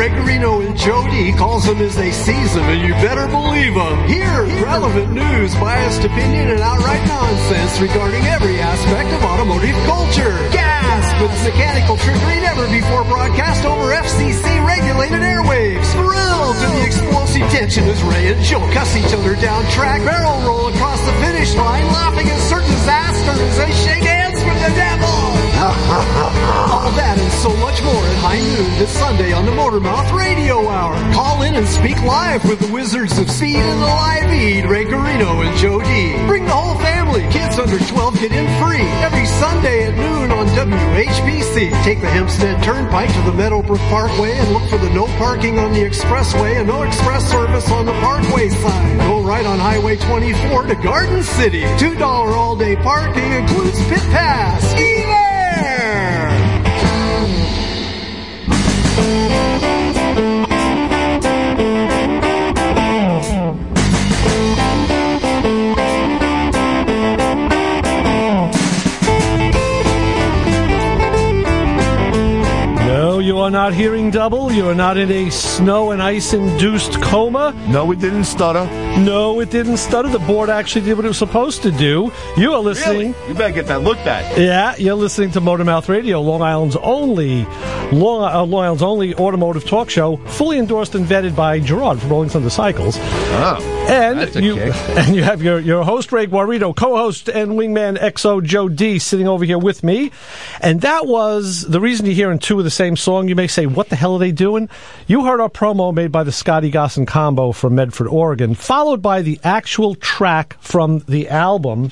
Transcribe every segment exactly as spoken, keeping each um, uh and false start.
Ray Garino and Jody calls them as they seize them, and you better believe them. Here's relevant news, biased opinion, and outright nonsense regarding every aspect of automotive culture. Gasp! With mechanical trickery never before broadcast over F C C-regulated airwaves. Thrilled to the explosive tension as Ray and Joe cuss each other down track, barrel roll across the finish line, laughing at certain disaster as they shake hands from the devil. All that and so much more at high noon this Sunday on the Motormouth Radio Hour. Call in and speak live with the Wizards of Speed and the Live Feed, Ray Garino and Joe D. Bring the whole family. Kids under twelve get in free every Sunday at noon on W H P C. Take the Hempstead Turnpike to the Meadowbrook Parkway and look for the no parking on the expressway and no express service on the parkway sign. Go right on Highway twenty-four to Garden City. two dollars all-day parking includes pit pass. Ski there! You are not hearing double. You are not in a snow and ice-induced coma. No, it didn't stutter. No, it didn't stutter. The board actually did what it was supposed to do. You are listening. Really? You better get that looked at. Yeah, you're listening to Motormouth Radio, Long Island's only Long, uh, Long Island's only automotive talk show, fully endorsed and vetted by Gerard from Rolling Thunder Cycles. Oh, and that's a you kick. and you have your, your host Ray Guarino, co-host and wingman X O Joe D sitting over here with me. And that was the reason you're hearing two of the same song. You may say, what the hell are they doing? You heard our promo made by the Scotty Gosson Combo from Medford, Oregon, followed by the actual track from the album.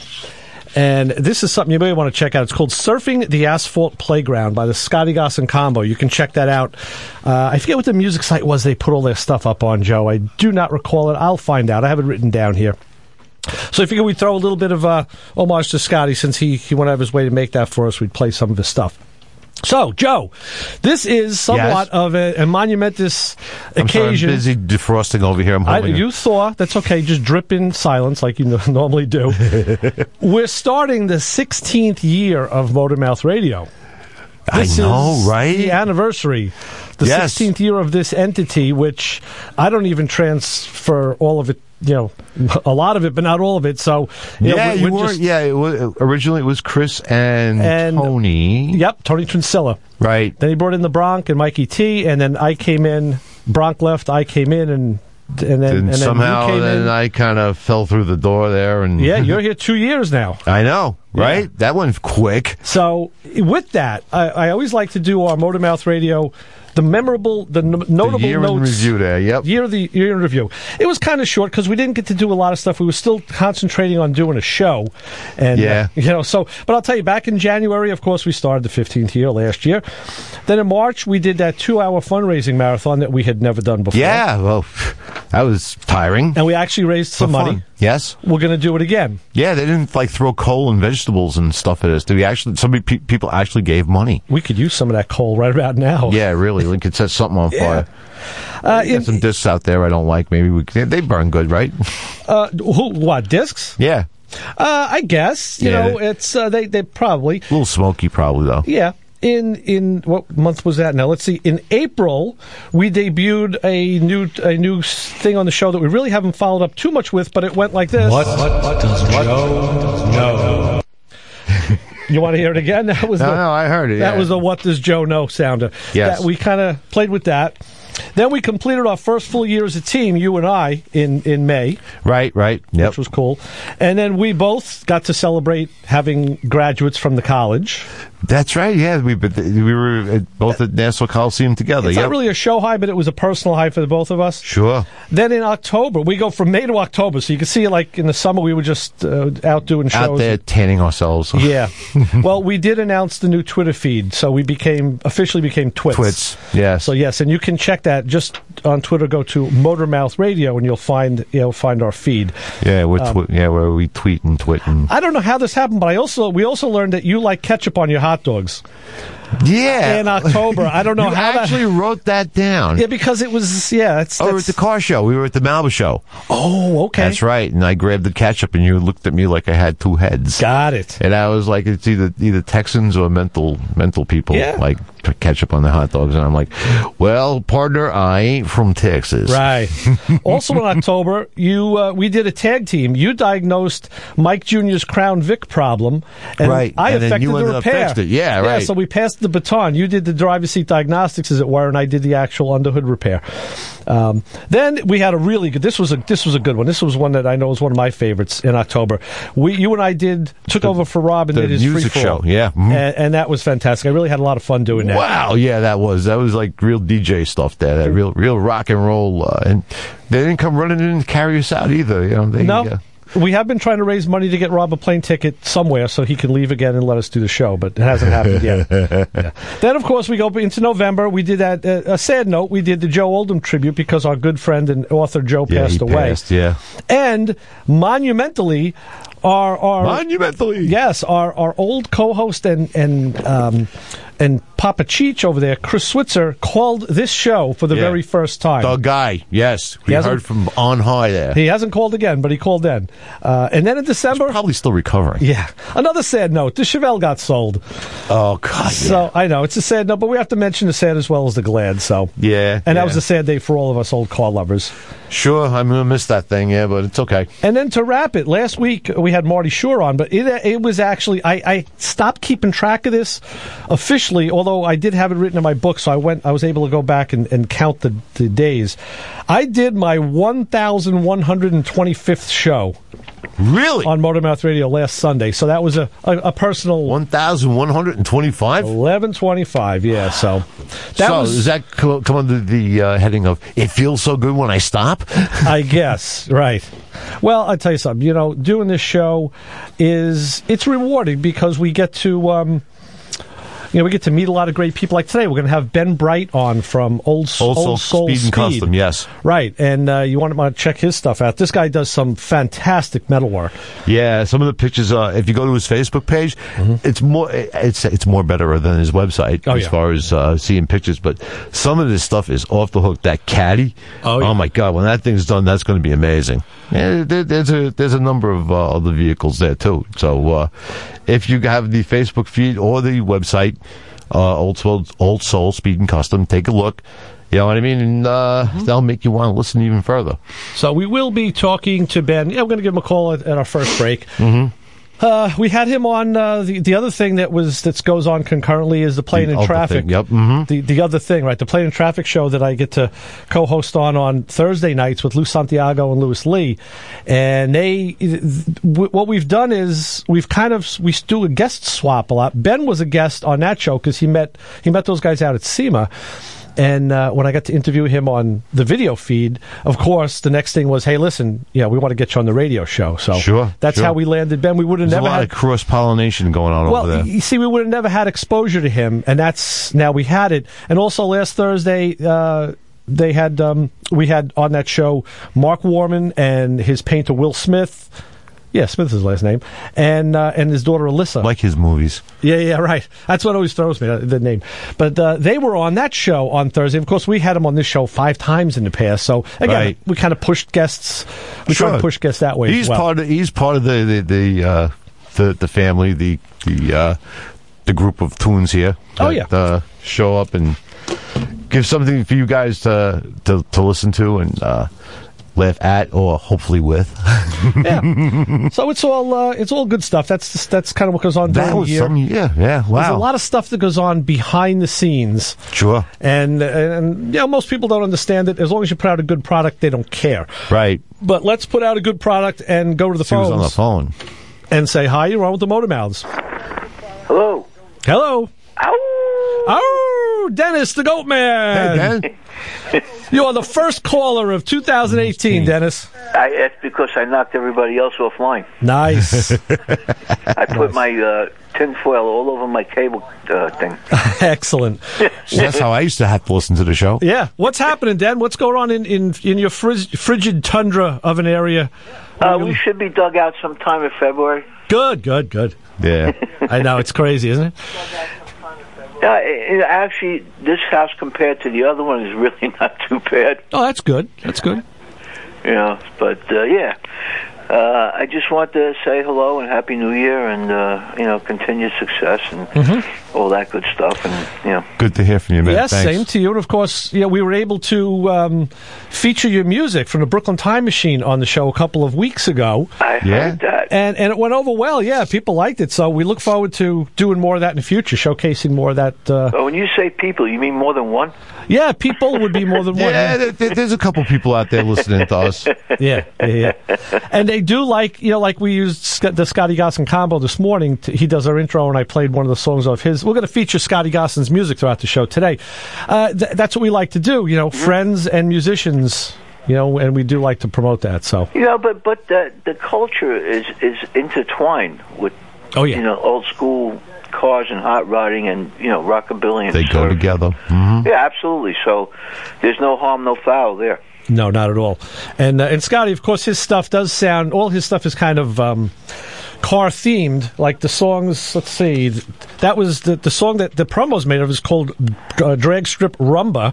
And this is something you may want to check out. It's called Surfing the Asphalt Playground by the Scotty Gosson Combo. You can check that out. Uh, I forget what the music site was they put all their stuff up on, Joe. I do not recall it. I'll find out. I have it written down here. So I figured we'd throw a little bit of uh, homage to Scotty since he, he went out of his way to make that for us. We'd play some of his stuff. So, Joe, this is somewhat Yes. of a, a monumentous I'm occasion. sorry, I'm busy defrosting over here. I'm I, holding you it. thaw. That's okay. Just drip in silence like you no- normally do. We're starting the sixteenth year of Motormouth Radio. I This know, is right? the anniversary. The Yes. sixteenth year of this entity, which I don't even transfer all of it, you know, a lot of it, but not all of it. So, you yeah, know, you we're, were. we're just, Yeah, it was, originally it was Chris and, And- Tony. Yep, Tony Trincilla. Right. Then he brought in the Bronc and Mikey T, and then I came in. Bronc left, I came in, and and then, And, and then somehow you came then in. I kind of fell through the door there. And Yeah, you're here two years now. I know, right? Yeah. That went quick. So with that, I, I always like to do our Motormouth Radio, the memorable, the n- notable the year notes. in review there, yep. Year of the year in review. It was kind of short because we didn't get to do a lot of stuff. We were still concentrating on doing a show, and Yeah. uh, you know. So, but I'll tell you, back in January, of course, we started the fifteenth year last year. Then in March, we did that two-hour fundraising marathon that we had never done before. Yeah, well, that was tiring. and we actually raised some But money. fun. Yes. We're going to do it again. Yeah, they didn't like throw coal and vegetables and stuff at us. Did we actually? Some pe- people actually gave money. We could use some of that coal right about now. Yeah, really. We could set something on Yeah. fire. Uh, Got in, some discs out there I don't like. Maybe we they they burn good, right? uh, who, what discs? Yeah, Uh, I guess you Yeah. know it's uh, they they probably a little smoky, probably though. yeah. In in what month was that? Now let's see. In April, we debuted a new a new thing on the show that we really haven't followed up too much with, but it went like this. What, what, what does Joe know? You want to hear it again? That was No, the, no, I heard it. That yeah. was the "What Does Joe Know" sounder. Yes. That we kind of played with that. Then we completed our first full year as a team, you and I, in, in May, right, right. Yep. which was cool. And then we both got to celebrate having graduates from the college. That's right. Yeah, we but we were at, both at Nassau Coliseum together. It's Yep. not really a show high, but it was a personal high for the both of us. Sure. Then in October, we go from May to October, so you can see it like in the summer we were just uh, out doing shows. Out there tanning ourselves. Yeah. Well, we did announce the new Twitter feed, so we became officially became Twits. Twits. Yes. So yes, and you can check that just on Twitter. Go to Motormouth Radio, and you'll find you'll find our feed. Yeah, we're Um, twi- yeah, where we tweet and twit and I don't know how this happened, but I also we also learned that you like ketchup on your hot dogs. Yeah. in October. I don't know you how actually that... wrote that down. Yeah, because it was, yeah. It's, Oh, we were that's, at the car show. We were at the Malibu show. oh, okay. That's right. And I grabbed the ketchup, and you looked at me like I had two heads. Got it. And I was like, it's either either Texans or mental mental people Yeah. like put ketchup on the hot dogs. And I'm like, well, partner, I ain't from Texas. Right. Also in October, you uh, we did a tag team. You diagnosed Mike Junior's Crown Vic problem, and Right. I And then affected you the ended up repair. fixed it. Yeah, right. Yeah, so we passed the baton. You did the driver's seat diagnostics, as it were, and I did the actual underhood repair. Um, then we had a really good. This was a this was a good one. This was one that I know was one of my favorites in October. We you and I did took over for Rob and the did his music free for all. show, yeah. Mhm. and, and that was fantastic. I really had a lot of fun doing that. Wow, yeah, that was that was like real D J stuff there, that real real rock and roll, uh, and they didn't come running in and carry us out either. You know, they, No. uh, We have been trying to raise money to get Rob a plane ticket somewhere so he can leave again and let us do the show, but it hasn't happened yet. Yeah. Then, of course, we go into November. We did that. Uh, a sad note, we did the Joe Oldham tribute because our good friend and author Joe yeah, passed he away. passed, yeah, And monumentally, our our monumentally, yes, our our old co-host and and um, and Papa Cheech over there, Chris Switzer, called this show for the Yeah. very first time. the guy. Yes, we He hasn't- heard from on high there. He hasn't called again, but he called then. Uh, and then in December, Probably still recovering. yeah, another sad note: the Chevelle got sold. Oh God. So I know it's a sad note, but we have to mention the sad as well as the glad. So Yeah, and that yeah. was a sad day for all of us old car lovers. Sure, I'm gonna miss that thing. Yeah, but it's okay. And then to wrap it, last week we had Marty Shore on, but it it was actually I, I stopped keeping track of this officially, although I did have it written in my book, so I went I was able to go back and, and count the, the days. I did my one thousand one hundred twenty-fifth show Really, on Motormouth Radio last Sunday, so that was a a, a personal one thousand one hundred and twenty-five. eleven twenty-five. Yeah, so that so was does that co- come under the uh, heading of "It feels so good when I stop"? I guess, right. Well, I'll tell you something. You know, doing this show is, it's rewarding because we get to, um, you know, we get to meet a lot of great people. Like today, we're going to have Ben Bright on from Old, Old Old Soul Soul Speed and Custom, yes. Right, and uh, you want to check his stuff out. This guy does some fantastic metal work. Yeah, some of the pictures. Uh, if you go to his Facebook page, it's more. It's it's more better than his website Oh, as yeah. far as uh, seeing pictures. But some of this stuff is off the hook. That caddy. Oh, yeah. my God! When that thing's done, that's going to be amazing. Yeah, there, there's a there's a number of uh, other vehicles there too. So uh, if you have the Facebook feed or the website, uh, Old Soul Old Soul Speed and Custom, take a look. You know what I mean? And uh, that'll make you want to listen even further. So we will be talking to Ben. Yeah, we're going to give him a call at, at our first break. Mm-hmm. Uh, we had him on. Uh, the the other thing that was that goes on concurrently is the Plane The and other Traffic. thing, yep, mhm. The the other thing, right? The Plane and Traffic show that I get to co-host on on Thursday nights with Lou Santiago and Louis Lee, and they. W- what we've done is we've kind of we do a guest swap a lot. Ben was a guest on that show because he met he met those guys out at SEMA. And uh, when I got to interview him on the video feed, of course, the next thing was, hey, listen, yeah, we want to get you on the radio show. So Sure, that's sure. how we landed Ben. We would have There's never a lot had of cross pollination going on well, over there. you see, we would have never had exposure to him, and that's now we had it. And also last Thursday, uh, they had um, we had on that show Mark Warman and his painter Will Smith. Yeah, Smith is his last name, and uh, and his daughter Alyssa. Like his movies. Yeah, yeah, right. That's what always throws me, uh, the name. But uh, they were on that show on Thursday. Of course, we had them on this show five times in the past. So again, Right. we kind of pushed guests. We Sure. try to push guests that way. He's as well. part of he's part of the the the uh, the, the family, the the uh, the group of tunes here. Oh, that, yeah. uh, show up and give something for you guys to to, to listen to and uh, laugh at, or hopefully with. Yeah. So it's all uh, it's all good stuff. That's that's kind of what goes on during That the was year. some, yeah, yeah, wow. There's a lot of stuff that goes on behind the scenes, Sure, and and you know, most people don't understand it. As long as you put out a good product, they don't care. right. But let's put out a good product and go to the She was on the phones phone. and say hi. You're on with the Motor Mouths. Hello. Hello. Ow! Oh, Dennis the Goat Man. Hey, Dan. You are the first caller of two thousand eighteen, Dennis. I, that's because I knocked everybody else offline. Nice. I put my uh, tinfoil all over my cable uh, thing. Excellent. That's how I used to have to listen to the show. Yeah. What's happening, Dan? What's going on in, in, in your frig- frigid tundra of an area? Uh, we should be dug out sometime in February. Good, good, good. Yeah. I know, it's crazy, isn't it? Uh, it, actually, this house compared to the other one is really not too bad. Oh, that's good. That's good. You know, but uh, yeah, uh, I just want to say hello and Happy New Year, and uh, you know, continued success and mm-hmm. all that good stuff. And you know, good to hear from you, man. Yes, Thanks. same to you. And of course, you know, we were able to um, feature your music from the Brooklyn Time Machine on the show a couple of weeks ago. I Yeah. heard that. And and it went over well. Yeah, people liked it. So we look forward to doing more of that in the future, showcasing more of that. Uh, Oh, when you say people, you mean more than one? yeah, people would be more than one. Yeah, there, there- there's a couple people out there listening to us. Yeah, yeah, yeah. And they do like, you know, like we used Sc- the Scotty Gosson combo this morning. To, he does our intro, and I played one of the songs of his. We're going to feature Scotty Gosson's music throughout the show today. Uh, th- that's what we like to do, you know, Mm-hmm. friends and musicians, you know, and we do like to promote that. So, You know, but but the the culture is is intertwined with oh yeah, you know old school cars and hot rodding and you know rockabilly and They go surf. together. hmm Yeah, absolutely. So there's no harm, no foul there. no, not at all. And uh, and Scotty, of course, his stuff does sound. All his stuff is kind of. Um, car themed, like the songs. Let's see, that was the the song that the promo's made of is called uh, Drag Strip Rumba.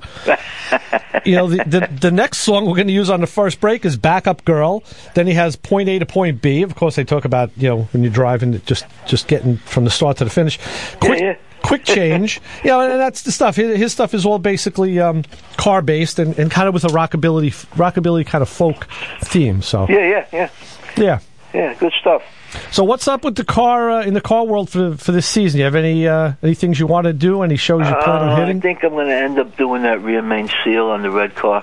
You know, the, the the next song we're going to use on the first break is Backup Girl. Then he has Point A to Point B. Of course, they talk about, you know, when you're driving, just just getting from the start to the finish. Quick, yeah. quick change. You know, and that's the stuff. His, his stuff is all basically um, car based and, and kind of with a rockabilly rockabilly kind of folk theme. So Yeah, yeah, yeah, yeah. yeah. Good stuff. So what's up with the car uh, in the car world for for this season? You have any uh, any things you want to do? Any shows you plan on Uh, I hitting? think I'm going to end up doing that rear main seal on the red car.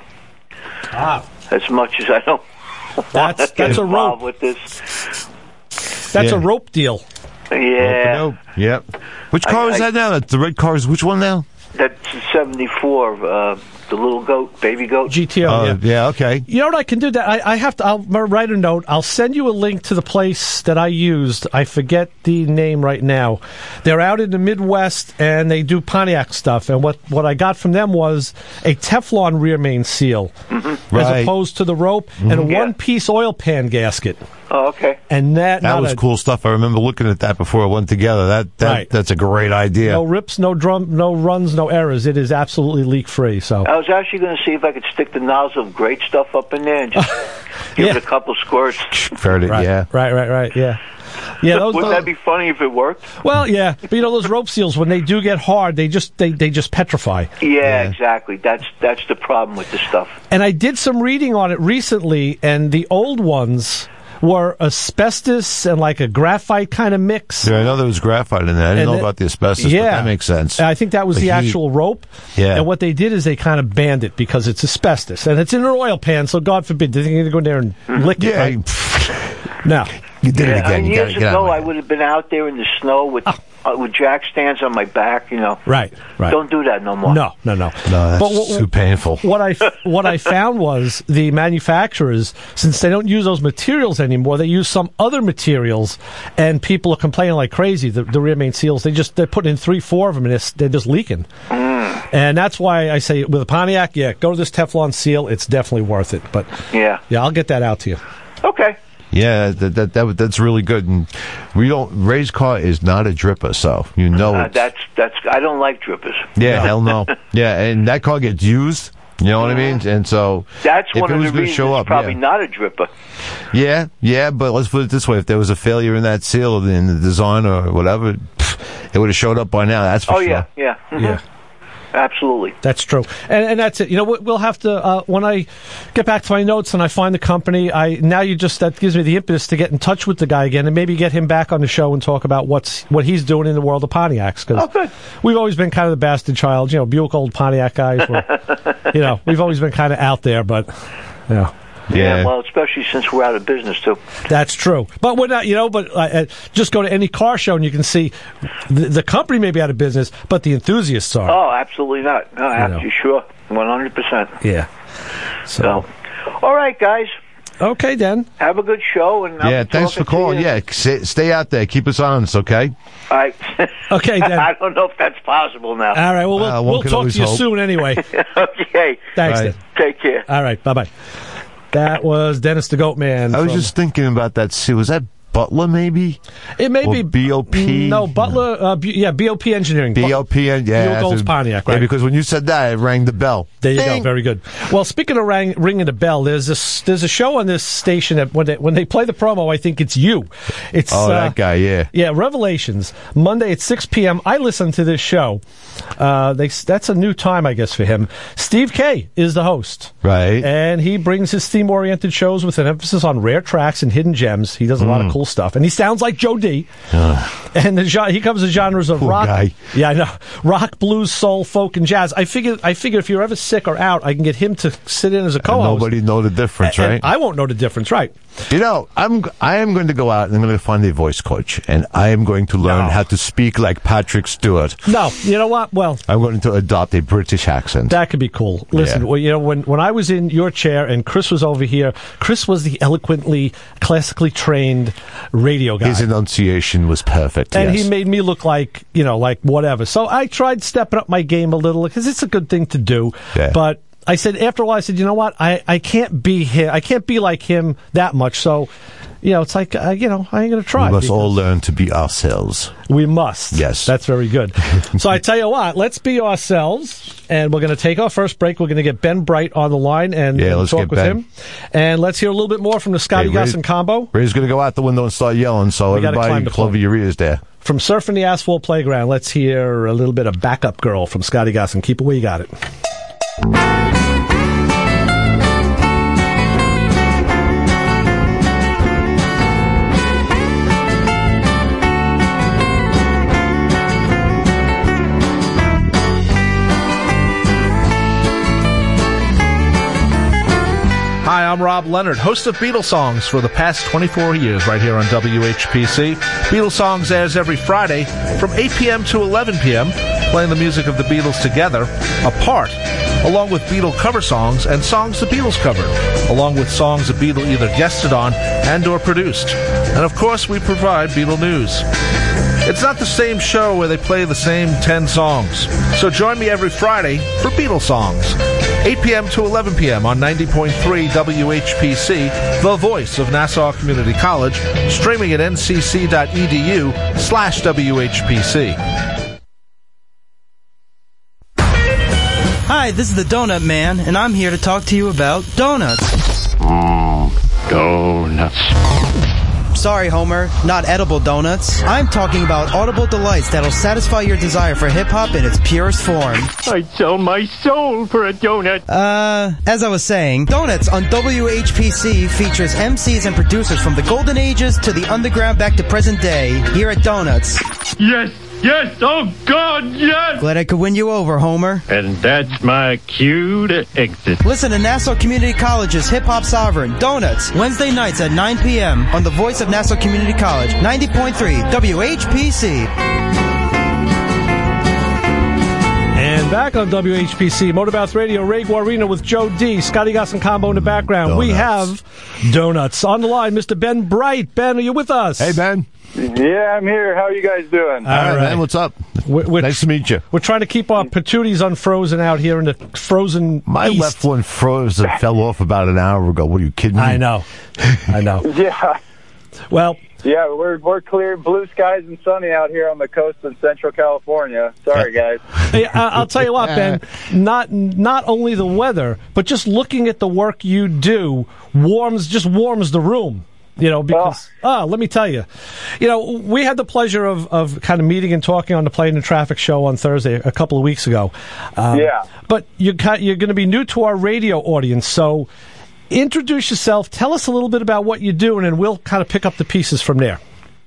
Ah, As much as I don't want That's- to get that's a involved rope. with this. that's Yeah. a rope deal. Yeah, Nope. Yep. Which car I- is I- that now? That's the red car is which one now? that's seventy-four. Uh, the little goat, baby goat. G T O. Uh, yeah. yeah. Okay. You know what? I can do that. I, I have to. I'll write a note. I'll send you a link to the place that I used. I forget the name right now. They're out in the Midwest and they do Pontiac stuff. And what, what I got from them was a Teflon rear main seal, as Right. opposed to the rope, and a Yeah. one-piece oil pan gasket. Oh, okay. And that That not was a- cool stuff. I remember looking at that before it went together. That, that Right. that's a great idea. No rips, no drum, no runs, no errors. It is absolutely leak free. So I was actually going to see if I could stick the nozzle of great stuff up in there and just give Yeah. it a couple squirts. Fair to, right, yeah. right, right, right. Yeah, yeah. Those, Wouldn't those- that be funny if it worked? well, yeah. But you know, those rope seals, when they do get hard, they just they, they just petrify. Yeah, Yeah. exactly. That's that's the problem with this stuff. And I did some reading on it recently, and the old ones were asbestos and like a graphite kind of mix. Yeah, I know there was graphite in there. I didn't And know it- about the asbestos, yeah. but that makes sense. I think that was The the, heat. actual rope. Yeah. And what they did is they kind of banned it because it's asbestos. And it's in an oil pan, so God forbid, they're going to go in there and lick it. Yeah, Right? No. you did it Yeah, again. and You got years to get ago, out I of would have been out there in the snow with uh, with jack stands on my back. You know, Right, right. don't do that no more. No, no, no. No, that's But what- too painful. What I what I found was the manufacturers, since they don't use those materials anymore, they use some other materials, and people are complaining like crazy. The, the rear main seals, they just they're putting in three, four of them, and it's, they're just leaking. And that's why I say with a Pontiac, yeah, go to this Teflon seal. It's definitely worth it. But Yeah. yeah, I'll get that out to you. Okay. Yeah, that, that that that's really good. And we don't. Ray's car is not a dripper, so you know. Uh, it's- that's that's. I don't like drippers. yeah, hell no. Yeah, and that car gets used. You know what I mean? And so That's if one it of was the gonna reasons show it's up, probably yeah. not a dripper. Yeah, yeah, but let's put it this way: if there was a failure in that seal in the design or whatever, pff, it would have showed up by now. That's for Oh sure. yeah, yeah, mhm. Yeah. Absolutely. That's true, and and that's it. You know, we- we'll have to uh, when I get back to my notes and I find the company. I now you just that gives me the impetus to get in touch with the guy again and maybe get him back on the show and talk about what's what he's doing in the world of Pontiacs. Because Oh, good. we've always been kind of the bastard child, you know, Buick old Pontiac guys. We're, you know, we've always been kind of out there, but you know. Yeah. Well, especially since we're out of business too. That's true, but we're not. You know, but uh, uh, just go to any car show and you can see the, the company may be out of business, but the enthusiasts are. Oh, absolutely not. No, You know. you sure? One hundred percent. Yeah. So, all right, guys. Okay, then. Have a good show. And I'll Yeah, be thanks for talking to calling. you. Yeah, stay, stay out there. Keep us honest, okay? I, Okay, then. I don't know if that's possible now. All right. Well, we'll, Uh, one we'll can talk always to you hope. soon anyway. Okay. Thanks, Right. then. Take care. All right. Bye bye. That was Dennis the Goat Man. I was from- just thinking about that seal. Was that Butler, maybe? It may Or be B O P? No, Butler. Uh, B, yeah, B O P Engineering. B O P, and yeah. Buell Golds a- Pontiac, right? Yeah, because when you said that, it rang the bell. There you Ding. go. Very good. Well, speaking of rang, ringing a bell, there's this there's a show on this station that when they, when they play the promo, I think it's you. It's Oh, uh, that guy, yeah. Yeah, Revelations, Monday at six p.m. I listen to this show. Uh, they, that's a new time, I guess, for him. Steve K is the host. Right. And he brings his theme-oriented shows with an emphasis on rare tracks and hidden gems. He does a lot Mm. of cool stuff. And he sounds like Joe D. And the, gen- he covers the genres of Poor rock. guy. Yeah, I know. Rock, blues, soul, folk, and jazz. I figure, I figure if you're ever sick or out, I can get him to sit in as a And co-host. nobody know the difference, And right? I won't know the difference, right? You know, I'm I am going to go out and I'm going to find a voice coach, and I am going to learn No. how to speak like Patrick Stewart. No, you know what? Well, I'm going to adopt a British accent. that could be cool. Listen, Yeah. well, you know, when, when I was in your chair and Chris was over here, Chris was the eloquently, classically trained radio guy. His enunciation was perfect. And yes. he made me look like, you know, like whatever. So I tried stepping up my game a little because it's a good thing to do. Yeah. But I said, after a while, I said, you know what? I, I can't be him. I can't be like him that much. So, you know, it's like, uh, you know, I ain't going to try. we must all because learn to be ourselves. We must. Yes. That's very good. So I tell you what, let's be ourselves. And we're going to take our first break. We're going to get Ben Bright on the line and, Yeah, and let's talk get with Ben. him. And let's hear a little bit more from the Scotty Hey, Ray- Gusson combo. Ray's going to go out the window and start yelling, so We gotta climb everybody the cover pole. your ears there. From Surfing the Asphalt Playground, let's hear a little bit of Backup Girl from Scotty Gusson. Keep it where you got it. Hi, I'm Rob Leonard, host of Beatles Songs for the past twenty-four years right here on W H P C. Beatles Songs airs every Friday from eight p.m. to eleven p.m., playing the music of the Beatles together, apart, along with Beatle cover songs and songs the Beatles covered, along with songs the Beatle either guested on and or produced. And of course, we provide Beatle news. It's not the same show where they play the same ten songs. So join me every Friday for Beatles Songs, eight p.m. to eleven p.m. on ninety point three W H P C, the voice of Nassau Community College, streaming at ncc.edu slash WHPC. Hi, this is the Donut Man, and I'm here to talk to you about donuts. Donuts. Sorry, Homer, not edible donuts. I'm talking about audible delights that'll satisfy your desire for hip-hop in its purest form. I'd sell my soul for a donut. Uh, as I was saying, Donuts on W H P C features M Cs and producers from the golden ages to the underground back to present day here at Donuts. Yes, yes, oh God, yes! Glad I could win you over, Homer. And that's my cue to exit. Listen to Nassau Community College's Hip Hop Sovereign, Donuts, Wednesday nights at nine p.m. on the voice of Nassau Community College, ninety point three W H P C. And back on W H P C, Motorbouts Radio, Ray Guarino with Joe D, Scotty Gusson combo in the background. We Donuts. have Donuts. On the line, Mister Ben Bright. Ben, are you with us? Hey, Ben. Yeah, I'm here. How are you guys doing? All All right, right. man. What's up? We're, we're, Nice to meet you. we're trying to keep our patooties unfrozen out here in the frozen My east. left one froze and fell off about an hour ago. What are you kidding me? I know. I know. Yeah, Well, yeah, we're we're clear, blue skies and sunny out here on the coast in Central California. Sorry, guys. hey, I- I'll tell you what, Ben. Not not only the weather, but just looking at the work you do warms just warms the room. You know, because ah, let me tell you, you know, we had the pleasure of, of kind of meeting and talking on the Plane and Traffic show on Thursday a couple of weeks ago. Um, Yeah. But you you're going to be new to our radio audience, so introduce yourself. Tell us a little bit about what you do, and then we'll kind of pick up the pieces from there.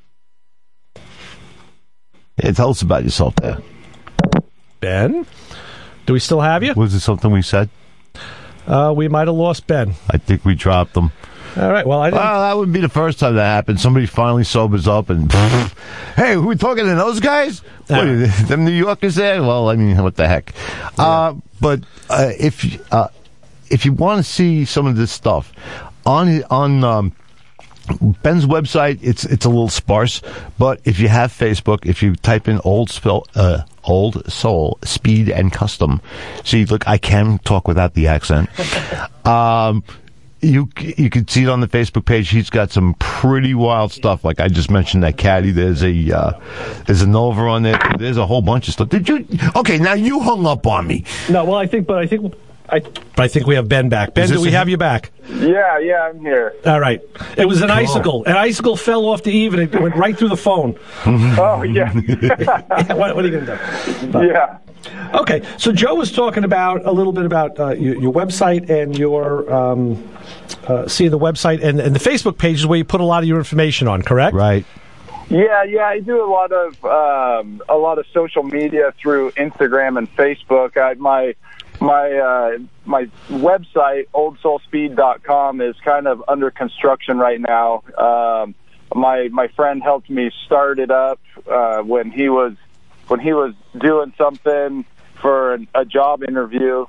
Yeah, tell us about yourself there. Ben, do we still have you? Was it something we said? Uh, we might have lost Ben. I think we dropped them. All right. Well, I didn't. Well, that wouldn't be the first time that happened. Somebody finally sobers up and, hey, who we talking to those guys? What, Uh. them New Yorkers there? Well, I mean, what the heck? Uh, but uh, if uh, if you want to see some of this stuff on on um, Ben's website, it's it's a little sparse. But if you have Facebook, if you type in old spell. Uh, Old Soul, Speed and Custom. See, look, I can talk without the accent. um, you you can see it on the Facebook page. He's got some pretty wild stuff. Like I just mentioned that caddy. There's a uh, there's a Nova on there. There's a whole bunch of stuff. Did you? Okay, now you hung up on me. No, well, I think, but I think. I, I think we have Ben back. Ben, do we have you back? Yeah, yeah, I'm here. All right. It was an icicle. An icicle fell off the eve and it went right through the phone. Oh, yeah. yeah what, what are you going to do? But, yeah. Okay, so Joe was talking about a little bit about uh, your, your website and your um, uh, see the website and, and the Facebook pages where you put a lot of your information on, correct? Right. Yeah, yeah, I do a lot of um, a lot of social media through Instagram and Facebook. I, my my uh, my website, old soul speed dot com, is kind of under construction right now. Um, my my friend helped me start it up uh, when he was when he was doing something for an, a job interview,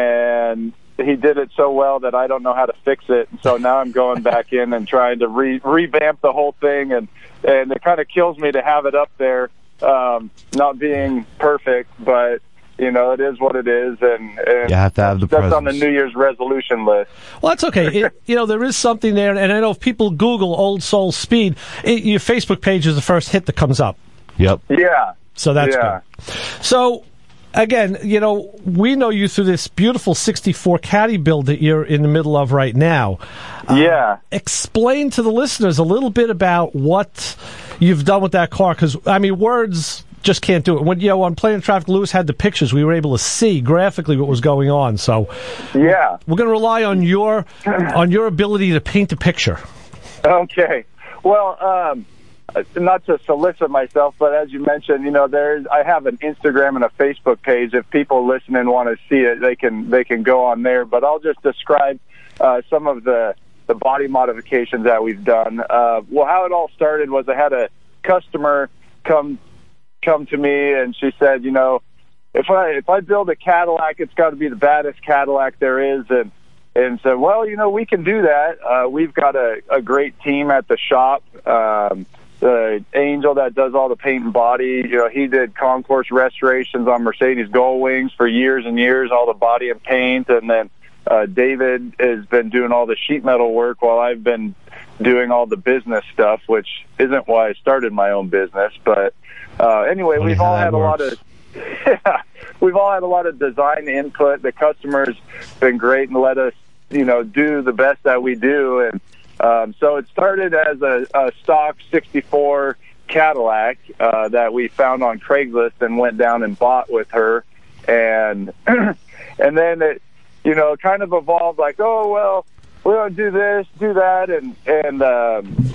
and he did it so well that I don't know how to fix it. So now I'm going back in and trying to re- revamp the whole thing, and and it kind of kills me to have it up there, um, not being perfect, but you know, it is what it is, and, and you have to have the that's presence. on the New Year's resolution list. Well, that's okay. It, you know, there is something there, and I know if people Google Old Soul Speed, it, your Facebook page is the first hit that comes up. Yep. Yeah. So that's yeah. good. So, again, you know, we know you through this beautiful sixty-four Caddy build that you're in the middle of right now. Uh, yeah. Explain to the listeners a little bit about what you've done with that car, because, I mean, words just can't do it. When, you know, on Playing Traffic, Lewis had the pictures. We were able to see graphically what was going on. So, yeah, we're going to rely on your on your ability to paint a picture. Okay. Well, um, not to solicit myself, but as you mentioned, you know, there's I have an Instagram and a Facebook page. If people listening want to see it, they can they can go on there. But I'll just describe uh, some of the the body modifications that we've done. Uh, well, how it all started was I had a customer come. come to me, and she said, you know, if I if I build a Cadillac, it's got to be the baddest Cadillac there is. And and said, well, you know, we can do that. Uh, we've got a, a great team at the shop. Um, the Angel that does all the paint and body, you know, he did concourse restorations on Mercedes Gull Wings for years and years, all the body and paint. And then uh, David has been doing all the sheet metal work while I've been doing all the business stuff, which isn't why I started my own business, but Uh, anyway, Funny we've all had works. a lot of yeah, we've all had a lot of design input. The customers been great and let us, you know, do the best that we do. And um, so it started as a, a stock sixty-four Cadillac uh, that we found on Craigslist and went down and bought with her. And and then it, you know, kind of evolved like, oh well, we're gonna do this, do that, and and. Um,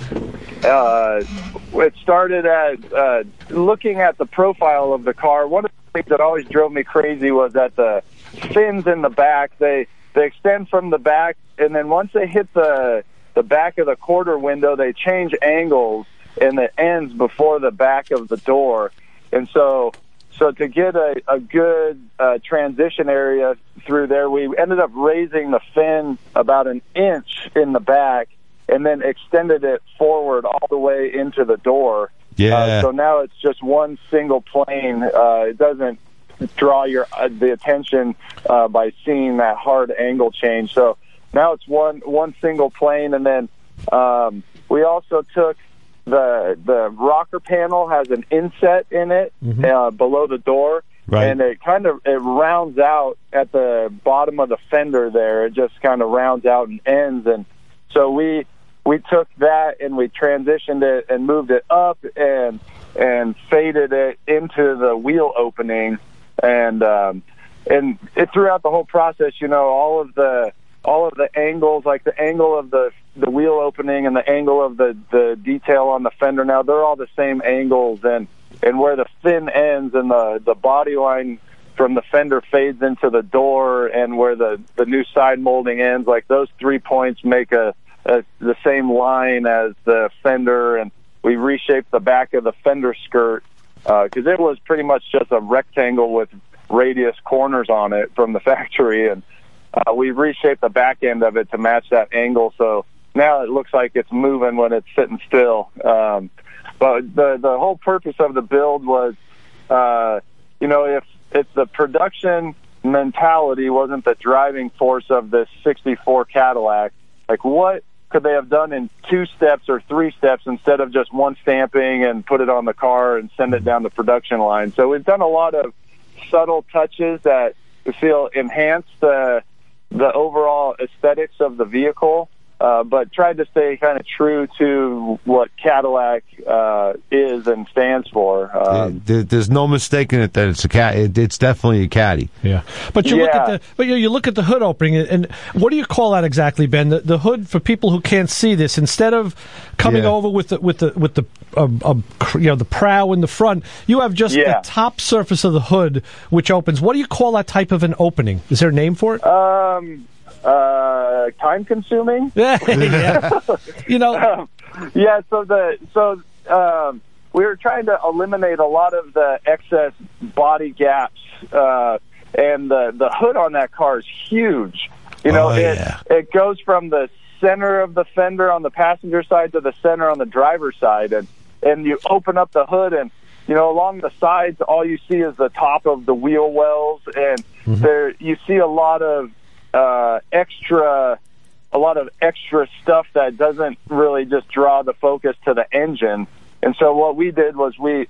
Uh, it started at uh, looking at the profile of the car. One of the things that always drove me crazy was that the fins in the back, they, they extend from the back, and then once they hit the the back of the quarter window, they change angles and it ends before the back of the door. And so so to get a, a good uh, transition area through there, we ended up raising the fin about an inch in the back, and then extended it forward all the way into the door. Yeah. Uh, so now it's just one single plane. Uh, it doesn't draw your uh, the attention uh, by seeing that hard angle change. So now it's one one single plane, and then um, we also took the the rocker panel has an inset in it mm-hmm. uh, below the door. Right. And it kind of it rounds out at the bottom of the fender there. It just kind of rounds out and ends, and so we. We took that and we transitioned it and moved it up and and faded it into the wheel opening, and um, and it throughout the whole process, you know, all of the all of the angles, like the angle of the the wheel opening and the angle of the the detail on the fender. Now they're all the same angles, and and where the fin ends and the the body line from the fender fades into the door, and where the the new side molding ends, like those three points make a Uh, the same line as the fender, and we reshaped the back of the fender skirt because uh, it was pretty much just a rectangle with radius corners on it from the factory, and uh, we reshaped the back end of it to match that angle, so now it looks like it's moving when it's sitting still. Um, but the the whole purpose of the build was, uh, you know, if if the production mentality wasn't the driving force of this sixty-four Cadillac, like what could they have done in two steps or three steps instead of just one stamping and put it on the car and send it down the production line. So we've done a lot of subtle touches that we feel enhance the the overall aesthetics of the vehicle, uh, but tried to stay kind of true to what Cadillac uh, is and stands for. Um, there, there's no mistaking it that it's a cat. It, it's definitely a caddy. Yeah, but you Yeah. look at the but you, you look at the hood opening, and, and what do you call that exactly, Ben? The, the hood, for people who can't see this, instead of coming Yeah. over with the with the with the uh, uh, you know the prow in the front, you have just Yeah. the top surface of the hood which opens. What do you call that type of an opening? Is there a name for it? um, uh, time consuming. yeah, yeah. You know, Um, yeah, so the so um, we were trying to eliminate a lot of the excess body gaps, uh, and the the hood on that car is huge. You know, Oh, it yeah. it goes from the center of the fender on the passenger side to the center on the driver's side, and and you open up the hood, and you know along the sides, all you see is the top of the wheel wells, and there you see a lot of uh, extra. a lot of extra stuff that doesn't really just draw the focus to the engine. And so what we did was we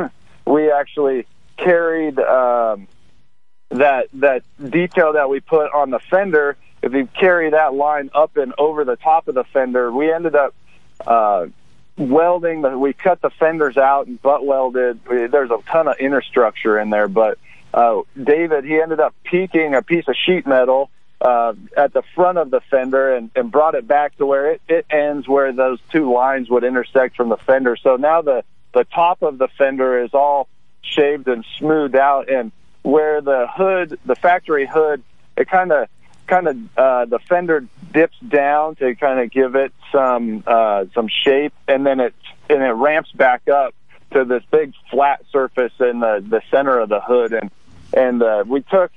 we actually carried um, that that detail that we put on the fender. If you carry that line up and over the top of the fender, we ended up uh, welding. The, we cut the fenders out and butt welded. We, there's a ton of inner structure in there, but uh, David, he ended up peaking a piece of sheet metal Uh, at the front of the fender and, and brought it back to where it, it ends where those two lines would intersect from the fender. So now the, the top of the fender is all shaved and smoothed out, and where the hood, the factory hood, it kind of, kind of, uh, the fender dips down to kind of give it some, uh, some shape, and then it, and it ramps back up to this big flat surface in the, the center of the hood. And, and, uh, we took,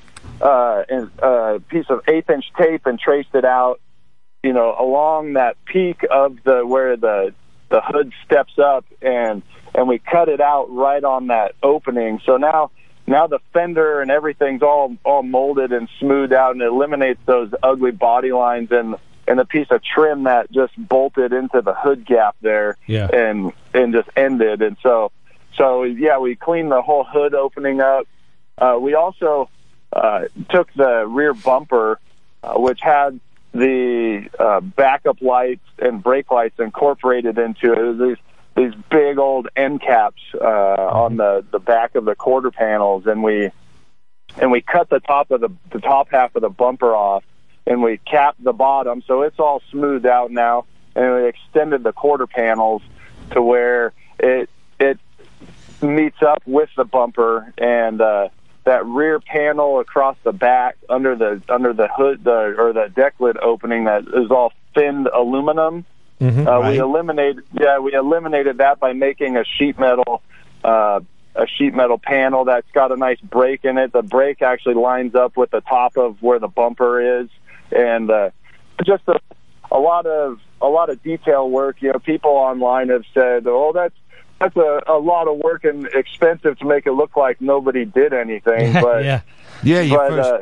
uh, a piece of eighth inch tape and traced it out, you know, along that peak of the, where the, the hood steps up, and, and we cut it out right on that opening. So now, now the fender and everything's all, all molded and smoothed out, and it eliminates those ugly body lines and, and the piece of trim that just bolted into the hood gap there Yeah. and, and just ended. And so, so yeah, we cleaned the whole hood opening up. Uh, we also, Uh, took the rear bumper, uh, which had the uh, backup lights and brake lights incorporated into it. It was these these big old end caps uh, mm-hmm. on the, the back of the quarter panels, and we and we cut the top of the the top half of the bumper off, and we capped the bottom, so it's all smoothed out now, and we extended the quarter panels to where it it meets up with the bumper, and uh, that rear panel across the back under the under the hood the, or the deck lid opening that is all thinned aluminum. Mm-hmm, uh, right. We eliminated yeah we eliminated that by making a sheet metal uh, a sheet metal panel that's got a nice break in it. The break actually lines up with the top of where the bumper is, and uh, just a, a lot of a lot of detail work. You know, people online have said, "Oh, that's." That's a, a lot of work and expensive to make it look like nobody did anything." But yeah, Yeah, you but, first. uh,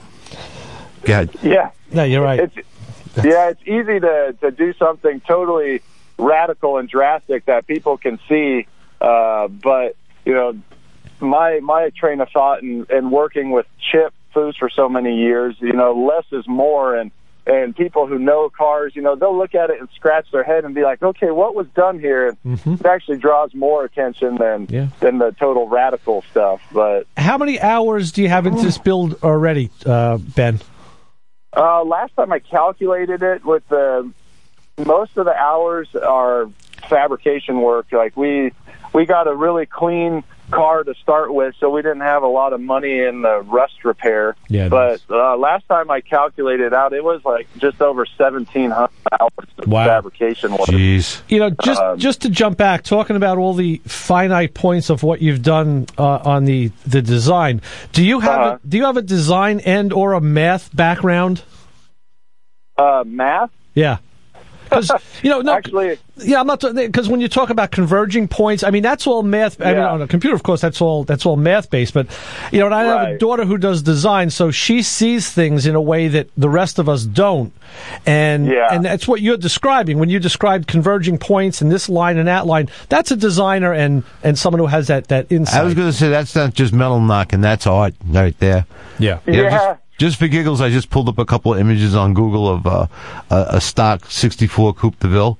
Go ahead. yeah, no, you're right. it's yeah, it's easy to to do something totally radical and drastic that people can see. Uh, but you know, my my train of thought and and working with Chip Foose for so many years, you know, less is more, and. And people who know cars, you know, they'll look at it and scratch their head and be like, okay, what was done here? And Mm-hmm. it actually draws more attention than Yeah. than the total radical stuff. But How many hours do you have into this build already, uh, Ben? uh, last time I calculated it, with the most of the hours are fabrication work. Like we we got a really clean car to start with, so we didn't have a lot of money in the rust repair. Yeah, but uh, last time I calculated out, it was like just over seventeen hundred hours of Wow. fabrication work. Jeez. You know, just Um, just to jump back, talking about all the finite points of what you've done uh, on the, the design. Do you have Uh-huh. a, do you have a design and or a math background? Uh, math? Yeah, Because you know, no, Actually, yeah, I'm not because when you talk about converging points, I mean that's all math. I Yeah. mean, on a computer, of course, that's all that's all math based. But you know, and I have a Right. daughter who does design, so she sees things in a way that the rest of us don't, and Yeah. and that's what you're describing when you describe converging points and this line and that line. That's a designer and and someone who has that that insight. I was going to say that's not just metal knocking, that's art right there. yeah. Yeah, Yeah. Just, just for giggles, I just pulled up a couple of images on Google of uh, a, a stock sixty-four Coupe de Ville,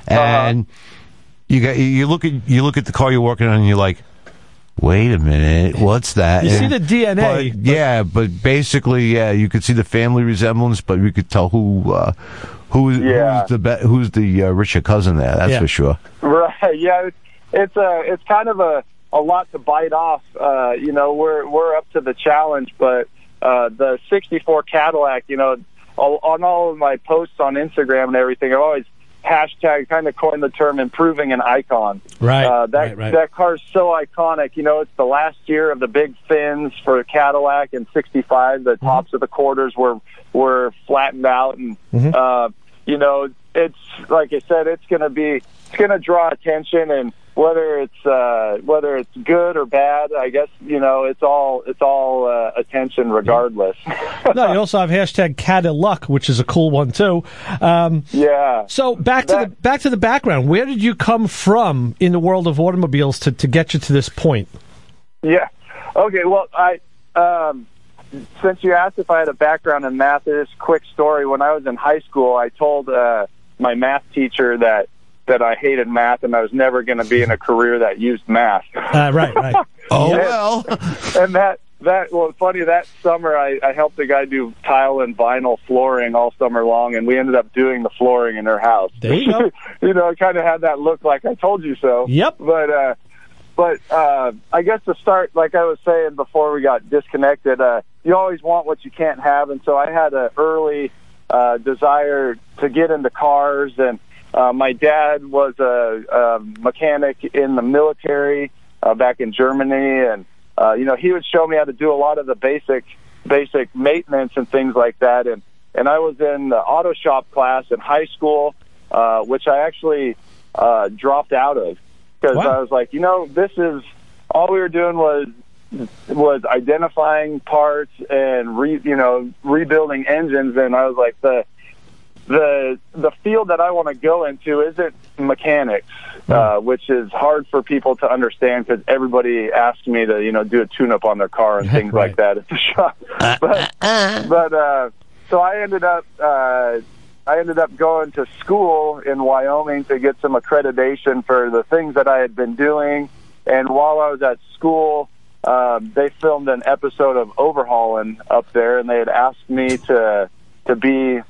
and you got you look at you look at the car you're working on, and you're like, wait a minute, what's that? You see And- the D N A, but, yeah, but basically, yeah, you could see the family resemblance, but you could tell who uh, who Yeah. who's the be- who's the uh, richer cousin there. That's Yeah. for sure. Right. Yeah. It's it's a it's kind of a a lot to bite off. Uh, you know, we're we're up to the challenge, but uh, the sixty-four Cadillac. You know, all, on all of my posts on Instagram and everything, I've always hashtag kind of coined the term improving an icon. Right, Uh, that right, right. that car's so iconic. You know, it's the last year of the big fins for Cadillac in sixty-five. The tops of the quarters were were flattened out, and Mhm. uh, you know, it's like I said, it's going to be it's going to draw attention, and whether it's uh, whether it's good or bad, I guess you know it's all it's all uh, attention regardless. No, you also have hashtag Cadillac, which is a cool one too. Um, Yeah. So back to the That- back to the background. Where did you come from in the world of automobiles to, to get you to this point? Yeah. Okay. Well, I um, since you asked if I had a background in math, this quick story. When I was in high school, I told uh, my math teacher that that I hated math and I was never going to be in a career that used math. Uh, right, right. Oh Yeah. well. And that that well, funny that summer I, I helped a guy do tile and vinyl flooring all summer long, and we ended up doing the flooring in her house. There you go. You know, it kind of had that look like I told you so. Yep. But uh, but uh, I guess to start, like I was saying before we got disconnected, uh, you always want what you can't have, and so I had an early uh, desire to get into cars, and uh, my dad was a, a mechanic in the military uh, back in Germany, and uh, you know he would show me how to do a lot of the basic basic maintenance and things like that, and and I was in the auto shop class in high school, uh, which I actually uh, dropped out of because Wow. I was like, you know, this is all we were doing was was identifying parts and re, you know rebuilding engines, and I was like the the the field that I want to go into isn't mechanics, uh, which is hard for people to understand because everybody asks me to you know do a tune-up on their car and things Right. like that at the shop. But but uh, so I ended up uh, I ended up going to school in Wyoming to get some accreditation for the things that I had been doing, and while I was at school. Um, they filmed an episode of Overhauling up there, and they had asked me to to be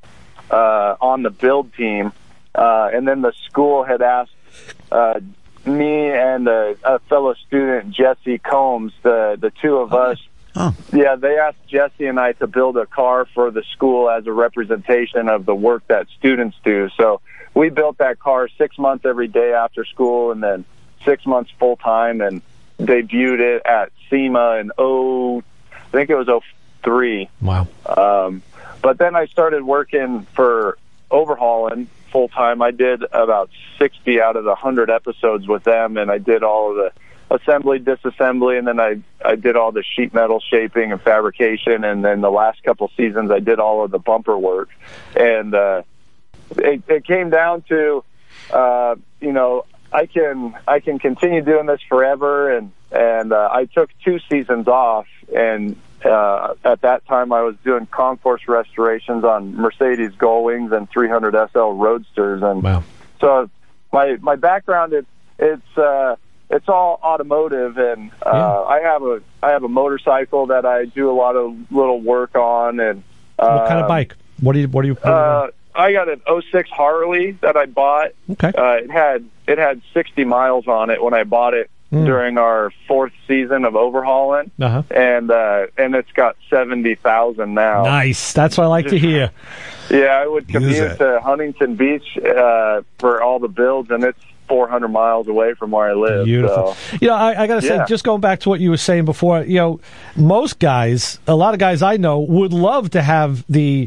uh, on the build team. Uh, and then the school had asked uh, me and a, a fellow student, Jesse Combs, the the two of us. Oh. Yeah, they asked Jesse and I to build a car for the school as a representation of the work that students do. So we built that car six months every day after school, and then six months full time, and debuted it at SEMA in oh, I think it was oh three. Wow. Um, but then I started working for Overhauling full time. I did about sixty out of the one hundred episodes with them, and I did all of the assembly, disassembly, and then I, I did all the sheet metal shaping and fabrication, and then the last couple seasons I did all of the bumper work. And uh, it, it came down to, uh, you know, I can I can continue doing this forever, and and uh, I took two seasons off, and uh, at that time I was doing concourse restorations on Mercedes Gullwings and three hundred S L Roadsters, and Wow. so my my background it, it's uh, it's all automotive, and uh, Yeah. I have a I have a motorcycle that I do a lot of little work on, and uh, What kind of bike? What do you? What do you? What do you uh, I got an oh six Harley that I bought. okay. Uh, it had it had sixty miles on it when I bought it Mm. during our fourth season of Overhauling, Uh-huh. and uh, and it's got seventy thousand now. Nice. That's what I like to hear. Yeah, I would Use commute it. to Huntington Beach uh, for all the builds, and it's four hundred miles away from where I live. Beautiful. So. You know, I, I got to say, Yeah. just going back to what you were saying before, you know, most guys, a lot of guys I know, would love to have the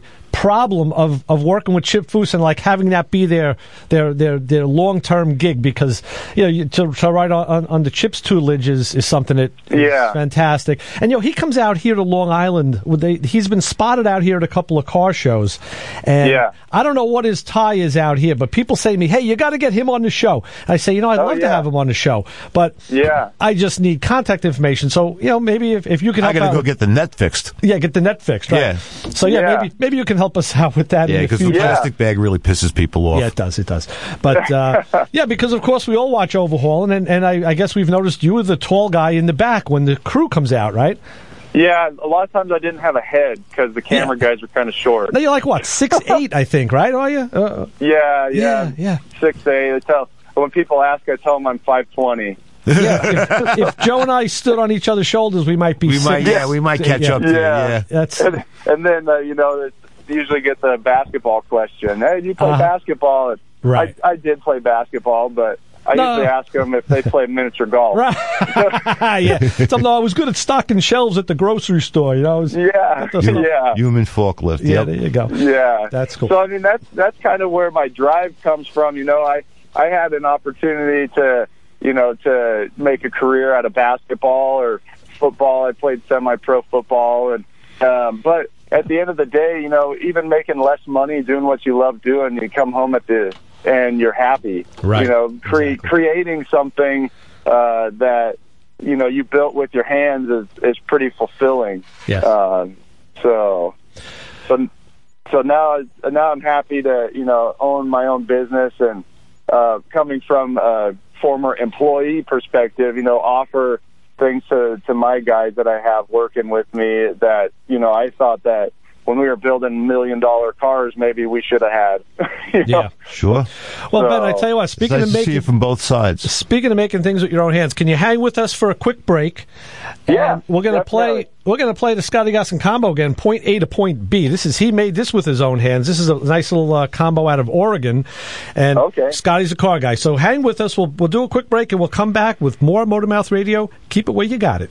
problem of, of working with Chip Foose and like having that be their their their, their long term gig, because you know you, to, to write on, on, on the Chip's tutelage is, is something that Yeah. is fantastic. And you know he comes out here to Long Island. With they, he's been spotted out here at a couple of car shows, and Yeah. I don't know what his tie is out here, but people say to me, "Hey, you got to get him on the show." I say, you know, I'd Oh, love to yeah. have him on the show, but Yeah. I just need contact information. So you know, maybe if, if you can I help got to out go with- get the net fixed. yeah, get the net fixed, right? Yeah. So yeah, Yeah. maybe maybe you can help us out with that. Yeah, in the because the future. plastic bag really pisses people off. Yeah, it does. It does. But uh, yeah, because of course we all watch Overhaul, and and I, I guess we've noticed you were the tall guy in the back when the crew comes out, right? Yeah, a lot of times I didn't have a head because the camera guys were kind of short. Now you're like what, six eight, I think, right? Are you? Uh, Yeah, yeah, Yeah, yeah. Six eight. I tell when people ask, I tell them I'm five twenty. yeah. If, if Joe and I stood on each other's shoulders, we might be. We might, six- yeah, we might catch yeah. up to you. Yeah. Yeah. That's And, and then uh, you know, it- you usually get the basketball question. Hey, do you play Uh-huh. basketball? And Right. I, I did play basketball, but I No. usually ask them if they play miniature golf. right. yeah. So, no, I was good at stocking shelves at the grocery store. You know. I was, Yeah, That's enough. yeah. Human forklift. yeah. Yep. There you go. Yeah, That's cool. So I mean, that's that's kind of where my drive comes from. You know, I I had an opportunity to you know to make a career out of basketball or football. I played semi-pro football, and um, but at the end of the day, you know, even making less money doing what you love doing, you come home at the and you're happy. Right. You know, cre- Exactly. creating something uh, that you know you built with your hands is is pretty fulfilling. Yes. Um, so, so, so now, now I'm happy to, you know, own my own business and, uh, coming from a former employee perspective, you know, offer things to, to my guys that I have working with me that, you know, I thought that when we were building million dollar cars, maybe we should have had. you know? Yeah. Sure. Well, So- Ben, I tell you what. Speaking Nice of to see making you from both sides. Speaking of making things with your own hands, can you hang with us for a quick break? Yeah, And we're gonna definitely. play. We're gonna play the Scotty Gosson combo again, point A to point B. This is he made this with his own hands. This is a nice little uh, combo out of Oregon, and Okay. Scotty's a car guy. So hang with us. We'll we'll do a quick break and we'll come back with more Motor Mouth Radio. Keep it where you got it.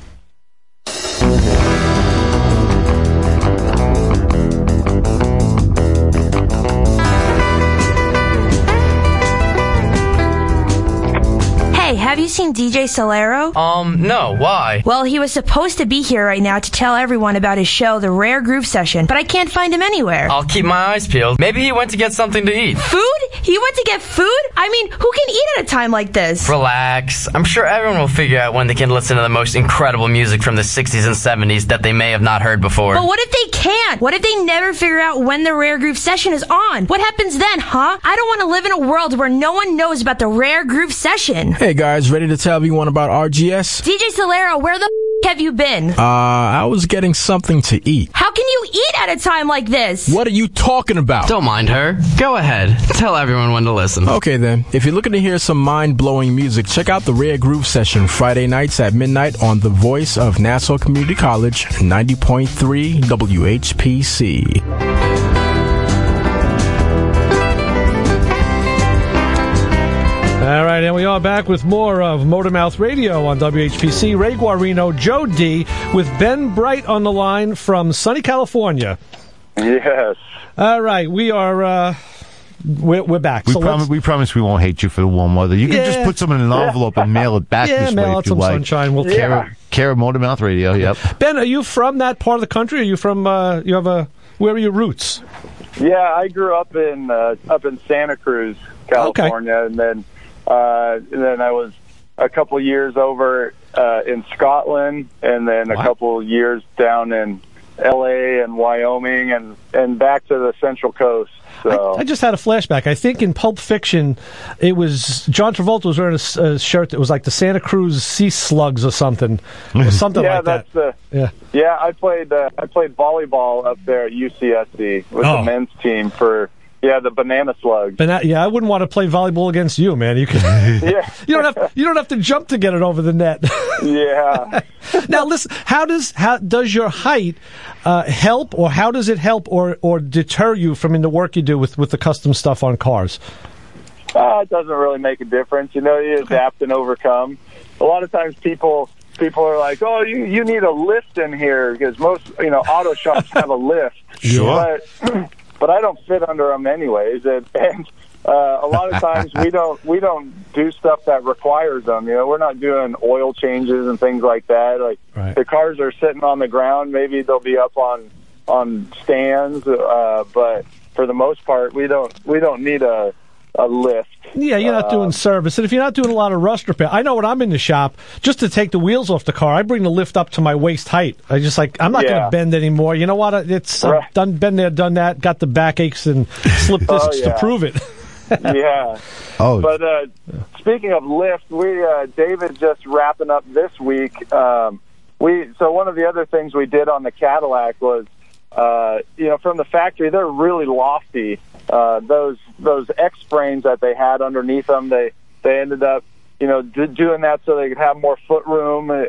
Hey, have you seen D J Solero? Um, no, why? Well, he was supposed to be here right now to tell everyone about his show, The Rare Groove Session, but I can't find him anywhere. I'll keep my eyes peeled. Maybe he went to get something to eat. Food? He went to get food? I mean, who can eat at a time like this? Relax. I'm sure everyone will figure out when they can listen to the most incredible music from the sixties and seventies that they may have not heard before. But what if they can't? What if they never figure out when the Rare Groove Session is on? What happens then, huh? I don't want to live in a world where no one knows about the Rare Groove Session. Hey guys, ready to tell everyone about R G S? D J Solero, where the f- have you been? Uh, I was getting something to eat. How can you eat at a time like this? What are you talking about? Don't mind her. Go ahead. Tell everyone when to listen. Okay then, if you're looking to hear some mind-blowing music, check out the Rare Groove Session Friday nights at midnight on the voice of Nassau Community College, ninety point three W H P C. All right, and we are back with more of Motor Mouth Radio on W H P C. Ray Guarino, Joe D, with Ben Bright on the line from sunny California. Yes. All right, we are uh, we're, we're back. We, so promise, let's- we promise we won't hate you for the warm weather. You can Yeah. just put some in an envelope and mail it back Yeah, this mail way out if you some like. sunshine. We'll care, take care of Motor Mouth Radio, yep. Ben, are you from that part of the country? Are you from? Uh, you have a? Where are your roots? Yeah, I grew up in uh, up in Santa Cruz, California, and then uh, and then I was a couple years over uh, in Scotland, and then a Wow. couple years down in L A and Wyoming, and and back to the Central Coast. So I, I just had a flashback. I think in Pulp Fiction, it was John Travolta was wearing a s- a, shirt that was like the Santa Cruz Sea Slugs or something, or something yeah, like that. that's the Yeah. yeah. I played uh, I played volleyball up there at U C S C with Oh. the men's team for yeah the Banana Slugs. But not, yeah, I wouldn't want to play volleyball against you, man. You can. Yeah. You don't have. You don't have to jump to get it over the net. Yeah. Now listen. How does how does your height uh, help, or how does it help, or or deter you from in the work you do with with the custom stuff on cars? Uh, it doesn't really make a difference. You know, you adapt and overcome. A lot of times people people are like, "Oh, you you need a lift in here," because most you know auto shops have a lift. Sure. But, but I don't fit under them anyways, and, and uh, a lot of times we don't we don't do stuff that requires them. You know, we're not doing oil changes and things like that. Like Right. the cars are sitting on the ground. Maybe they'll be up on on stands, uh, but for the most part, we don't we don't need a a lift. Yeah, you're not Uh, doing service. And if you're not doing a lot of rust repair, I know when I'm in the shop, just to take the wheels off the car, I bring the lift up to my waist height. I just like, I'm not going Yeah. to bend anymore. You know what? It's Right. I've done, been there, done that, got the backaches and slip discs Oh, yeah. to prove it. Yeah. Oh, But uh, speaking of lift, we uh, David just wrapping up this week. Um, we so one of the other things we did on the Cadillac was, uh, you know, from the factory, they're really lofty. Uh, those those X frames that they had underneath them, they they ended up, you know, d- doing that so they could have more foot room, uh,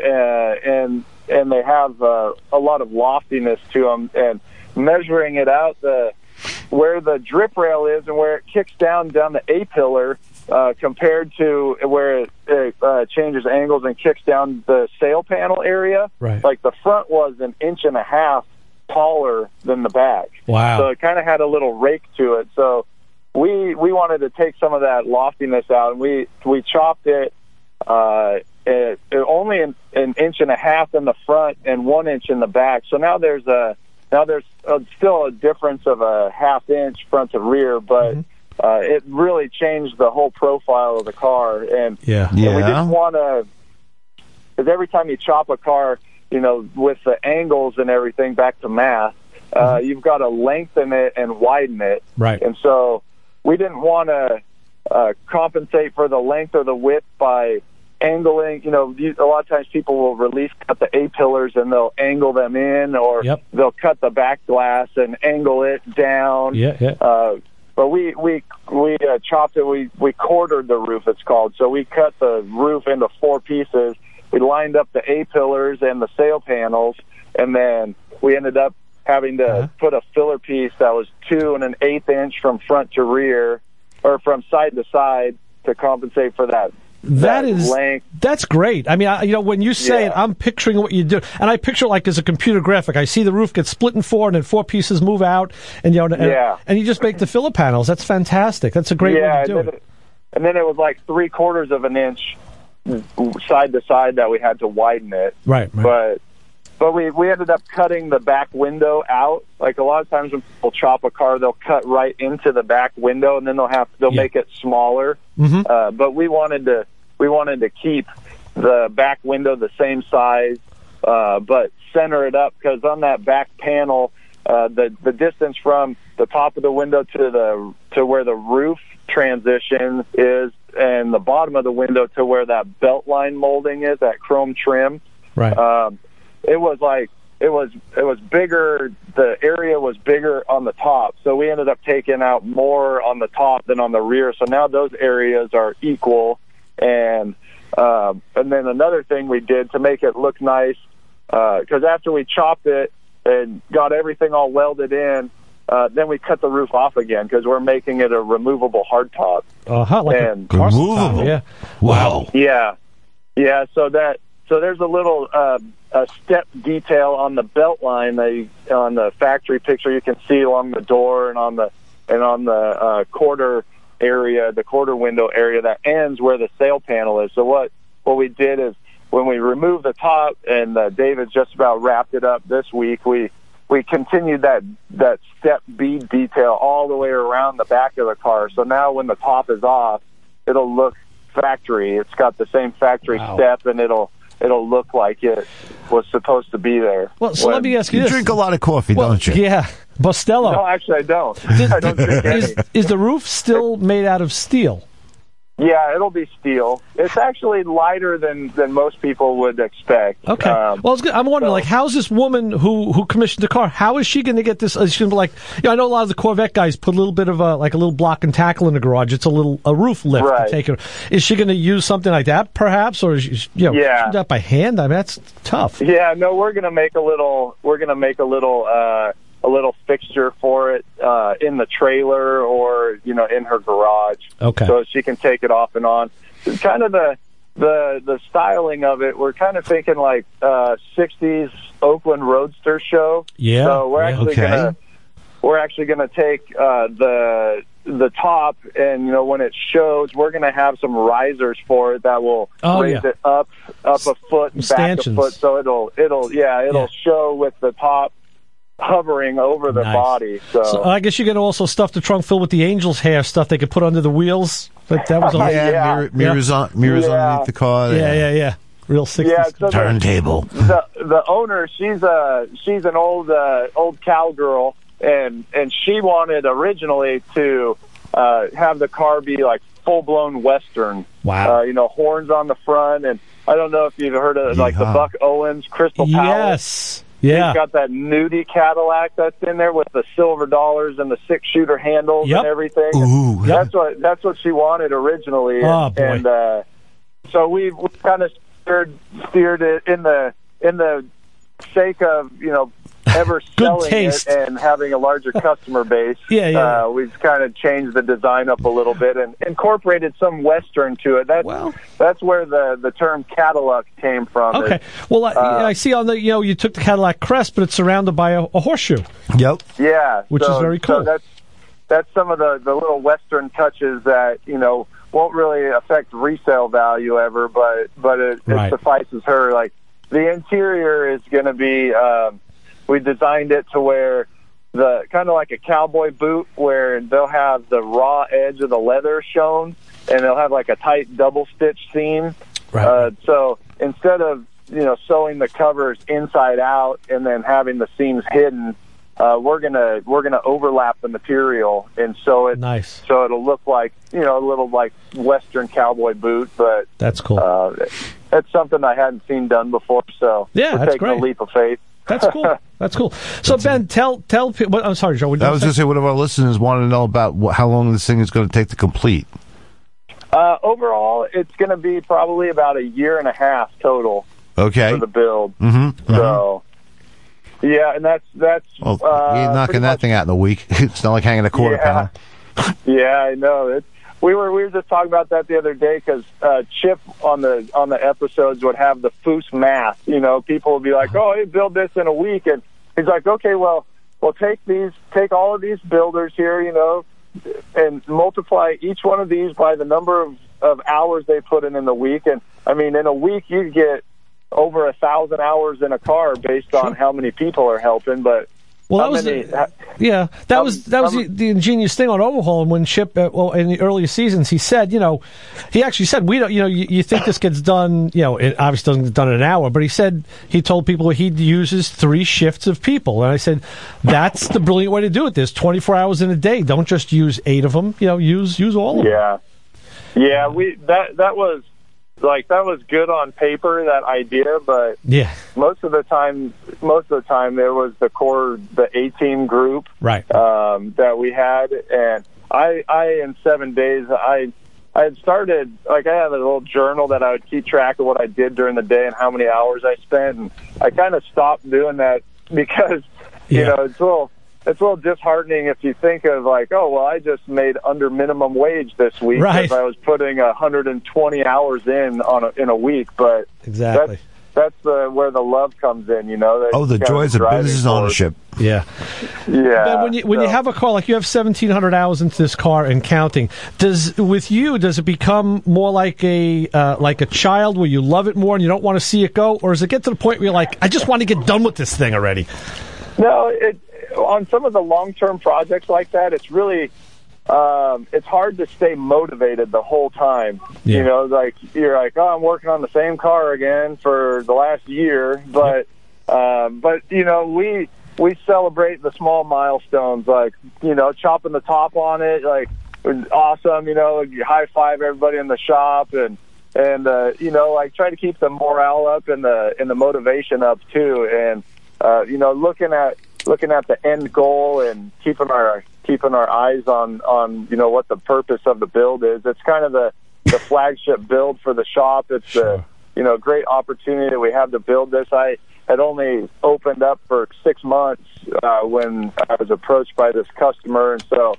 and and they have uh, a lot of loftiness to them. And measuring it out, the where the drip rail is and where it kicks down down the A pillar, uh, compared to where it, it uh, changes angles and kicks down the sail panel area. Right. Like the front was an inch and a half taller than the back. Wow. So it kind of had a little rake to it. So we we wanted to take some of that loftiness out, and we we chopped it. Uh, it, it only an, an inch and a half in the front and one inch in the back. So now there's a now there's a, still a difference of a half inch front to rear, but mm-hmm. uh, it really changed the whole profile of the car. And, Yeah. and we Yeah. didn't want to, because every time you chop a car, you know, with the angles and everything back to math, uh, you've got to lengthen it and widen it. Right. And so we didn't want to uh, compensate for the length or the width by angling. You know, you, a lot of times people will release cut the A-pillars and they'll angle them in, or Yep. they'll cut the back glass and angle it down. Yeah, yeah. Uh, but we we we uh, chopped it. We we quartered the roof. It's called. So we cut the roof into four pieces. We lined up the A-pillars and the sail panels, and then we ended up having to Uh-huh. put a filler piece that was two and an eighth inch from front to rear, or from side to side, to compensate for that. That is length. That's great. I mean, I, you know, when you say Yeah. it, I'm picturing what you do, and I picture it like as a computer graphic. I see the roof get split in four, and then four pieces move out, and you know, and, Yeah. and you just make the filler panels. That's fantastic. That's a great yeah, way to do and then it. it. And then it was like three quarters of an inch side to side that we had to widen it. Right, right. But but we we ended up cutting the back window out. Like a lot of times when people chop a car, they'll cut right into the back window, and then they'll have they'll Yeah. make it smaller. Mhm. Uh, but we wanted to we wanted to keep the back window the same size, uh, but center it up, because on that back panel, uh, the the distance from the top of the window to the to where the roof transition is, and the bottom of the window to where that belt line molding is, that chrome trim. Right. Um, it was like it was it was bigger. The area was bigger on the top, so we ended up taking out more on the top than on the rear. So now those areas are equal. And uh, and then another thing we did to make it look nice, because after we chopped it and got everything all welded in, uh, then we cut the roof off again, because we're making it a removable hardtop. Uh-huh, like and a Carson Removable. style, yeah. Wow. Yeah, yeah. So that so there's a little uh, a step detail on the belt line that you, on the factory picture you can see along the door and on the and on the uh, quarter area, the quarter window area that ends where the sail panel is. So what what we did is when we removed the top, and uh, David just about wrapped it up this week, we we continued that that step bead detail all the way around the back of the car. So now when the top is off, it'll look factory. It's got the same factory Wow. step, and it'll it'll look like it was supposed to be there. Well, so When- let me ask you You this. drink a lot of coffee, Well, don't you? Yeah. Bustelo. No, actually, I don't. Did- I don't drink any. is, is the roof still made out of steel? Yeah, it'll be steel. It's actually lighter than, than most people would expect. Okay. Um, well, it's good. I'm wondering, so- like, how's this woman who who commissioned the car? How is she going to get this? Is she going to be like, you know, I know a lot of the Corvette guys put a little bit of a like a little block and tackle in the garage. It's a little a roof lift Right. to take her. Is she going to use something like that, perhaps, or is she, you know, Yeah. do that by hand? I mean, that's tough. Yeah, no, we're gonna make a little. We're gonna make a little. Uh, a little fixture for it uh, in the trailer, or you know, in her garage. Okay. So she can take it off and on. It's kind of the the the styling of it, we're kind of thinking like uh, sixties Oakland Roadster show. Yeah. So we're yeah. actually Okay. gonna we're actually gonna take uh, the the top, and you know when it shows, we're gonna have some risers for it that will Oh, raise yeah. it up up a foot and back a Stanchions. foot. So it'll it'll yeah it'll Yeah. show with the top hovering over the Nice. body. So, So I guess you can also stuff the trunk filled with the Angels' hair stuff they could put under the wheels. That, that was all. yeah, Yeah. Mirror, mirrors on mirrors Yeah. underneath the car. yeah, yeah, yeah. Real sixties. yeah, so the, Turntable. the the owner, she's a she's an old uh, old cowgirl, and and she wanted originally to uh, have the car be like full blown Western. Wow. Uh, you know, horns on the front, and I don't know if you've heard of like the Yeehaw. Buck Owens Crystal Palace. Yes. Yeah. He's got that nudie Cadillac that's in there with the silver dollars and the six shooter handles Yep. and everything. Ooh. That's what that's what she wanted originally. Oh, and, boy. and uh, so we we kind of steered steered it in the in the sake of you know ever Good selling taste. it and having a larger customer base. Yeah, yeah. Uh, we've kind of changed the design up a little bit and incorporated some Western to it. That's Well. that's where the the term Cadillac came from. Okay. It's- Well, I, Uh, I see on the you know you took the Cadillac crest, but it's surrounded by a, a horseshoe. Yep. Yeah, Which so, is very So cool. that's that's some of the, the little Western touches that you know won't really affect resale value ever, but but it, Right. it suffices her. Like the interior is going to be, um, we designed it to where the kind of like a cowboy boot, where they'll have the raw edge of the leather shown, and they'll have like a tight double stitch seam. Right. Uh, so instead of you know sewing the covers inside out and then having the seams hidden, uh, we're gonna we're gonna overlap the material and sew it Nice. so it'll look like you know a little like Western cowboy boot. But That's cool. uh, that's something I hadn't seen done before. So Yeah, we're that's taking great. a leap of faith. That's cool. That's cool. So Ben, tell tell people. I'm sorry, Joe. What did I you was say? going to say, one of our listeners want to know about wh- how long this thing is going to take to complete. Uh, overall, it's going to be probably about a year and a half total Okay. for the build. Mm-hmm. So, yeah, and that's that's. Well, uh, you ain't knocking pretty that much- thing out in a week. It's not like hanging a quarter Yeah. pound. Yeah, I know. It's, we were we were just talking about that the other day because uh, Chip on the on the episodes would have the Foose math. You know, people would be like, "Oh, he build this in a week," and he's like, "Okay, well, well, take these, take all of these builders here, you know, and multiply each one of these by the number of, of hours they put in in the week. And I mean, in a week, you get over a thousand hours in a car based on how many people are helping. But Well, how that was many, the- yeah, that um, was that was the, um, the ingenious thing on Overhaul. And when Chip, uh, well, in the earlier seasons, he said, you know, he actually said, we don't, you know, you, you think this gets done, you know, it obviously doesn't get done in an hour, but he said he told people he uses three shifts of people, and I said that's the brilliant way to do it. There's twenty-four hours in a day. Don't just use eight of them. You know, use use all of them. Yeah, yeah. We that that was like that was good on paper, that idea, but Yeah, most of the time, most of the time there was the core, the A team group, right. um, that we had, and I, I in seven days, I, I had started like I had a little journal that I would keep track of what I did during the day and how many hours I spent, and I kind of stopped doing that because you Yeah. know it's a little. It's a little disheartening if you think of like, oh, well, I just made under minimum wage this week Right. because I was putting one hundred twenty hours in on a, in a week. But Exactly. that's that's the where the love comes in, you know. That Oh, the kind joys of driving business force. ownership. Yeah. Yeah. Ben, when you when you so- have a car like you have seventeen hundred hours into this car and counting, does with you does it become more like a uh, like a child where you love it more and you don't want to see it go, or does it get to the point where you're like, I just want to get done with this thing already? No, it on some of the long-term projects like that, it's really um, it's hard to stay motivated the whole time. Yeah. You know, like you're like, oh, I'm working on the same car again for the last year, but um, but you know, we we celebrate the small milestones, like you know, chopping the top on it, like it was awesome. You know, you high five everybody in the shop and. And uh, you know, like try to keep the morale up and the and the motivation up too. And uh, you know, looking at looking at the end goal and keeping our keeping our eyes on on you know what the purpose of the build is. It's kind of the the flagship build for the shop. It's Sure. the you know great opportunity that we have to build this. I had only opened up for six months uh, when I was approached by this customer, and so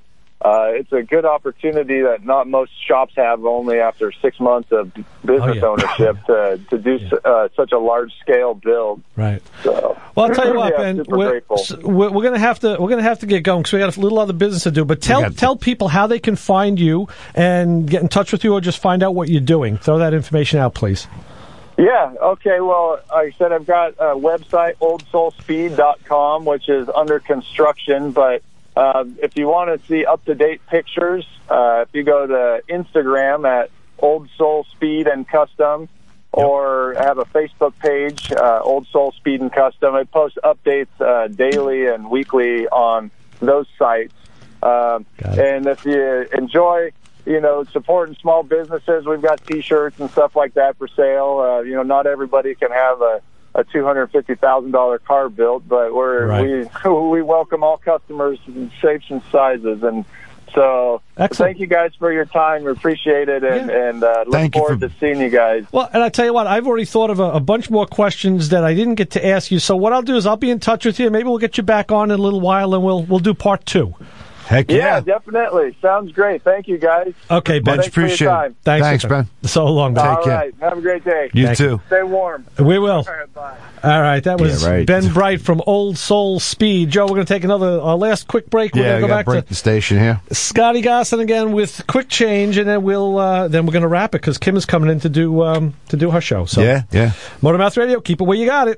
uh, it's a good opportunity that not most shops have only after six months of business Oh, yeah. ownership to, to do s uh, such a large-scale build. Right. So, Well, I'll tell you what, yeah, Ben. super We're, grateful. s- we're, we're going to have to we're going to have to get going because we got a little other business to do. But tell got- tell people how they can find you and get in touch with you, or just find out what you're doing. Throw that information out, please. Yeah, okay, well, like I said, I've got a website, old soul speed dot com, which is under construction, but uh, if you want to see up-to-date pictures, uh, if you go to Instagram at Old Soul Speed and Custom, or have a Facebook page, uh, Old Soul Speed and Custom. I post updates uh, daily and weekly on those sites. Um, and if you enjoy, you know, supporting small businesses, we've got T-shirts and stuff like that for sale. Uh, you know, not everybody can have a, a two hundred fifty thousand dollar car built, but we're Right. we we welcome all customers in shapes and sizes. And so, thank you guys for your time. We appreciate it, and, and uh, look Thank you forward for- to seeing you guys. Well, and I tell you what, I've already thought of a, a bunch more questions that I didn't get to ask you. So what I'll do is I'll be in touch with you. Maybe we'll get you back on in a little while, and we'll we'll do part two. Heck Yeah, definitely. Sounds great. Thank you, guys. Okay, Ben. Thanks for your time. Thanks, Thanks, Ben. So long, Ben. All right. Have a great day. You Thank too. Stay warm. We will. All right, bye. All right, that was Yeah, right. Ben Bright from Old Soul Speed. Joe, we're going to take another our last quick break. We're Yeah, going we to go got back to break to the station here. Scotty Gosson again with quick change, and then we'll uh, then we're going to wrap it because Kim is coming in to do um, to do her show. So Yeah, yeah. Motormouth Radio, keep it where you got it.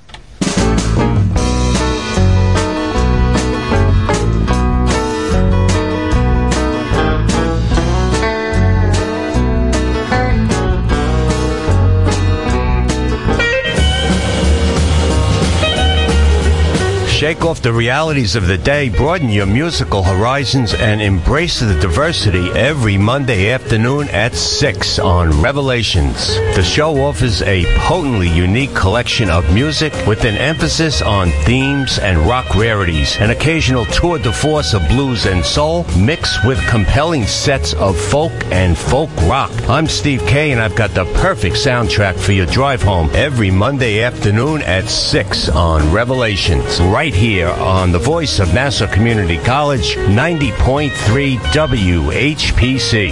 Shake off the realities of the day, broaden your musical horizons, and embrace the diversity every Monday afternoon at six on Revelations. The show offers a potently unique collection of music with an emphasis on themes and rock rarities, an occasional tour de force of blues and soul, mixed with compelling sets of folk and folk rock. I'm Steve Kay, and I've got the perfect soundtrack for your drive home every Monday afternoon at six on Revelations, right here on the voice of Nassau Community College, ninety point three W H P C.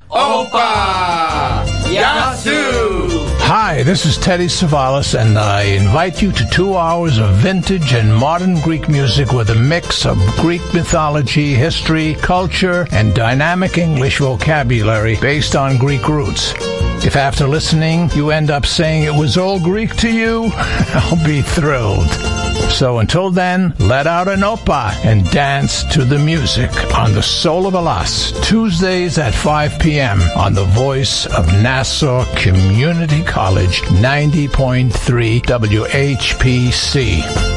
Opa! Yasu! Hi, this is Teddy Savalas, and I invite you to two hours of vintage and modern Greek music with a mix of Greek mythology, history, culture, and dynamic English vocabulary based on Greek roots. If after listening you end up saying it was all Greek to you, I'll be thrilled. So until then, let out an opa and dance to the music on the Soul of Alas, Tuesdays at five p.m. on the voice of Nassau Community College, ninety point three W H P C.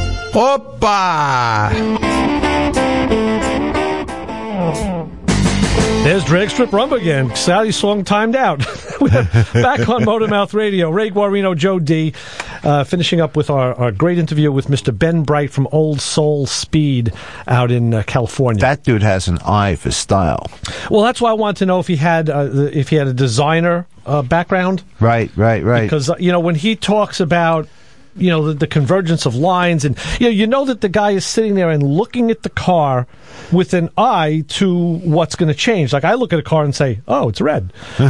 Opa! There's Drag Strip Rumba again. Sally's song timed out. We're back on Motormouth Radio. Ray Guarino, Joe D, uh, finishing up with our, our great interview with Mister Ben Bright from Old Soul Speed out in uh, California. That dude has an eye for style. Well, that's why I wanted to know if he had uh, the- if he had a designer uh, background. Right, right, right. Because uh, you know when he talks about you know the, the convergence of lines, and you know you know that the guy is sitting there and looking at the car with an eye to what's going to change. Like I look at a car and say, "Oh, it's red."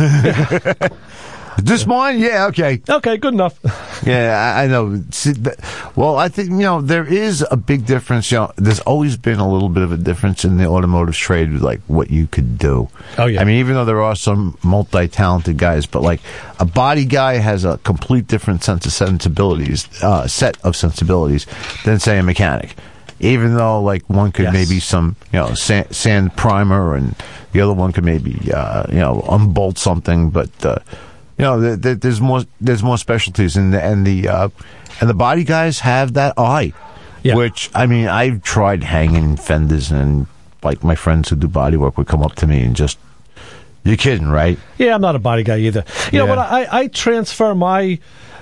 This mine? Yeah, okay. Okay, good enough. Yeah, I, I know. See, th- well, I think, you know, there is a big difference. You know, there's always been a little bit of a difference in the automotive trade, like what you could do. Oh, yeah. I mean, even though there are some multi-talented guys, but like a body guy has a complete different sense of sensibilities, uh, set of sensibilities than, say, a mechanic. Even though, like, one could Yes. maybe some, you know, sand, sand primer, and the other one could maybe, uh, you know, unbolt something, but, uh, you know, th- th- there's more there's more specialties, and the and the uh, and the body guys have that eye, which I mean, I've tried hanging fenders, and like my friends who do body work would come up to me and just, you're kidding, right? Yeah, I'm not a body guy either. You know Yeah. what? I, I transfer my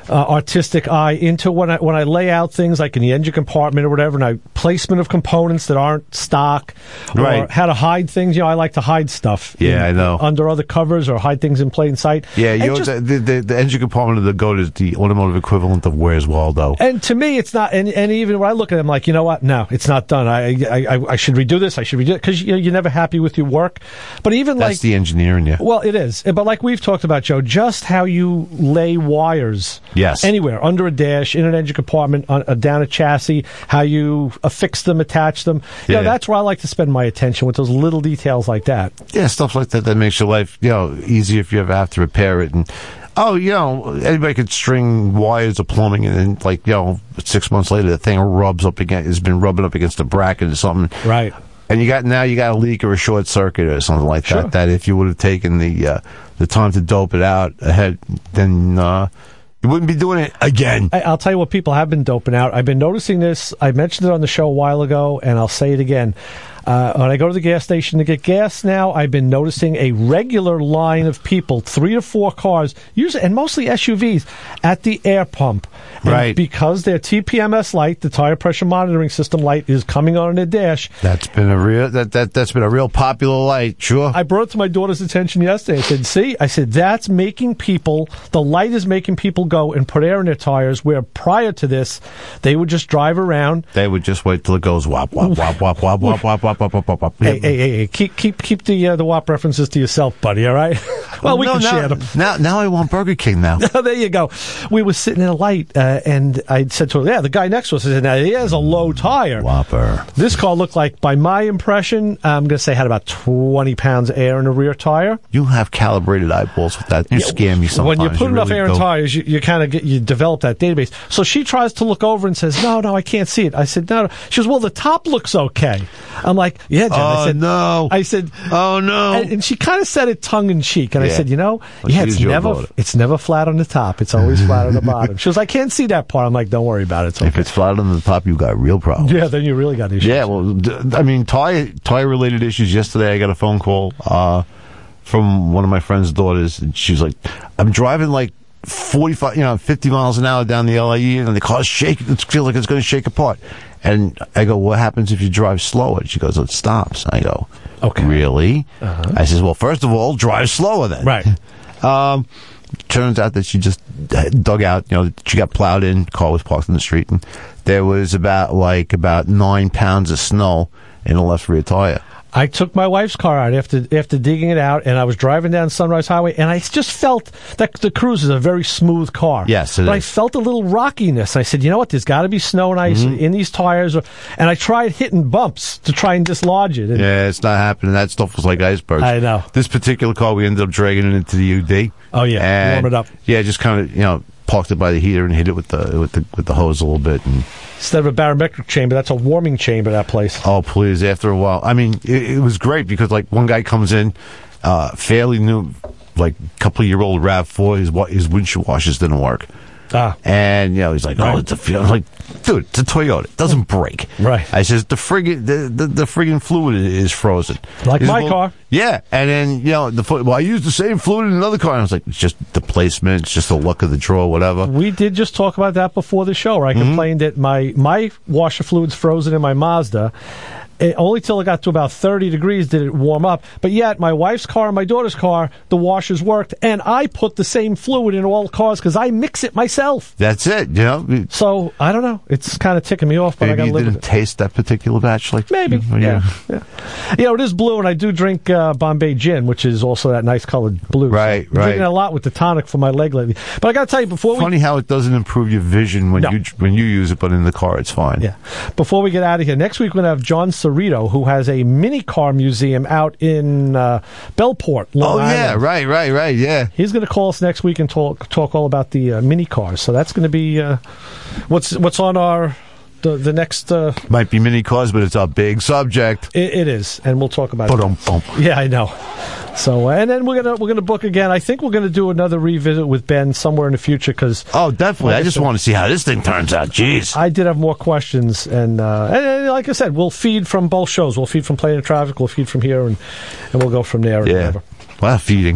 uh, artistic eye into when I when I lay out things like in the engine compartment or whatever, and I placement of components that aren't stock, or Right. how to hide things. You know, I like to hide stuff. Yeah, in- I know. under other covers or hide things in plain sight. Yeah, you And know, just- the, the, the, the engine compartment of the GOAT is the automotive equivalent of Where's Waldo. And to me, it's not. And, and even when I look at it, I'm like, you know what? No, it's not done. I I, I, I should redo this. I should redo it because you know, you're never happy with your work. But even That's like the engineer in you. well, it is. But like we've talked about, Joe, just how you lay wires. Yes. Anywhere under a dash, in an engine compartment, on, uh, down a chassis, how you affix them, attach them. You Yeah. know, that's where I like to spend my attention with those little details like that. Yeah, stuff like that that makes your life, you know, easier if you ever have to repair it. And oh, you know, anybody could string wires of plumbing, and then like you know, six months later, the thing rubs up against has been rubbing up against a bracket or something. Right. And you got now you got a leak or a short circuit or something like Sure. that. That if you would have taken the uh, the time to dope it out ahead, then uh, you wouldn't be doing it again. I, I'll tell you what, people have been doping out. I've been noticing this. I mentioned it on the show a while ago, and I'll say it again. Uh, when I go to the gas station to get gas now, I've been noticing a regular line of people, three to four cars, usually, and mostly S U Vs, at the air pump. And Right. because their T P M S light, the tire pressure monitoring system light, is coming on in their dash. That's been a real that that that's been a real popular light. Sure. I brought it to my daughter's attention yesterday. I said, see, I said, that's making people, the light is making people go and put air in their tires, where prior to this, they would just drive around. They would just wait till it goes wop wop wop wop wop wop wop wop wop wop wop wop. Hey, hey, hey, hey, keep keep keep the uh, the W A P references to yourself, buddy. All right. Well, we No, can now, share them. Now, now I want Burger King now. There you go. We were sitting in a light, uh, and I said to her, "Yeah, the guy next to us." I said, "Now he has a low tire." Whopper. This car looked like, by my impression, I'm going to say had about twenty pounds of air in the rear tire. You have calibrated eyeballs with that. You scam me sometimes. When you put enough really air in do. tires, you, you kind of get you develop that database. So she tries to look over and says, "No, no, I can't see it." I said, "No." no. She goes, "Well, the top looks okay." I'm like, "Yeah, Jen." I Oh, said, no. I said, Oh, no. And, and she kind of said it tongue in cheek, and I Yeah. said, "You know, Well, yeah, she's it's your never daughter. it's never flat on the top. It's always flat on the bottom." She goes, "I can't see that part." I'm like, "Don't worry about it." It's If okay. it's flat on the top, you got real problems. Yeah, then you really got issues. Yeah, well, d- I mean, tire tire related issues. Yesterday, I got a phone call uh, from one of my friend's daughters, and she's like, "I'm driving like forty-five, you know, fifty miles an hour down the L A E, and the car's shaking. It feels like it's going to shake apart." And I go, "What happens if you drive slower?" And she goes, "It stops." I go, "Okay, really?" Uh-huh. I says, "Well, first of all, drive slower then." Right. Um, turns out that she just dug out, you know, she got plowed in, car was parked in the street, and there was about, like, about nine pounds of snow in the left rear tire. I took my wife's car out after after digging it out, and I was driving down Sunrise Highway, and I just felt that the Cruise is a very smooth car. Yes, it but is. I felt a little rockiness. I said, "You know what? There's got to be snow and ice Mhm. in these tires," or, and I tried hitting bumps to try and dislodge it. And Yeah, it's not happening. That stuff was like icebergs. I know. This particular car, we ended up dragging it into the U D. Oh, yeah, and, warm it up. Yeah, just kind of, you know, parked it by the heater and hit it with the with the with the hose a little bit. And Instead of a barometric chamber, that's a warming chamber, that place. oh, please! After a while, I mean, it, it was great because like one guy comes in, uh, fairly new, like couple year old RAV four. His wa- his windshield washers didn't work. Ah. And, you know, he's like, oh, it's a Fiat. I'm like, dude, it's a Toyota. It doesn't break. Right. I says, the friggin', the, the, the friggin' fluid is frozen. Like He says, my well, car. Yeah. And then, you know, the flu- well, I used the same fluid in another car. And I was like, it's just the placement. It's just the luck of the draw, whatever. We did just talk about that before the show, where I Mhm. complained that my, my washer fluid's frozen in my Mazda. It, only till it got to about thirty degrees did it warm up. But yet, my wife's car and my daughter's car, the washers worked, and I put the same fluid in all cars because I mix it myself. That's it, you know. So, I don't know. It's kind of ticking me off, but I Maybe got to you live with didn't it. taste that particular batch. Like Maybe. Yeah. Yeah. yeah. You know, it is blue, and I do drink uh, Bombay gin, which is also that nice colored blue. Right, so I'm right. drinking a lot with the tonic for my leg lately. But I got to tell you, before we Funny how it doesn't improve your vision when No. you when you use it, but in the car it's fine. Yeah. Before we get out of here, next week we're going to have John Cerrito, who has a mini car museum out in uh, Bellport, Long Oh Island. yeah, right, right, right. Yeah. He's going to call us next week and talk talk all about the uh, mini cars. So that's going to be uh, what's what's on our the the next. Uh, Might be mini cars, but it's a big subject. it, it is, and we'll talk about it. Ba-dum-bum. Yeah, I know. So, uh, and then we're gonna we're gonna book again. I think we're gonna do another revisit with Ben somewhere in the future because Oh, definitely. Like I I just said- want to see how this thing turns out. Jeez. I did have more questions, and, uh, and and like I said, we'll feed from both shows. We'll feed from Plane of Traffic. We'll feed from here, and and we'll go from there. And Yeah. whatever. Well, feeding.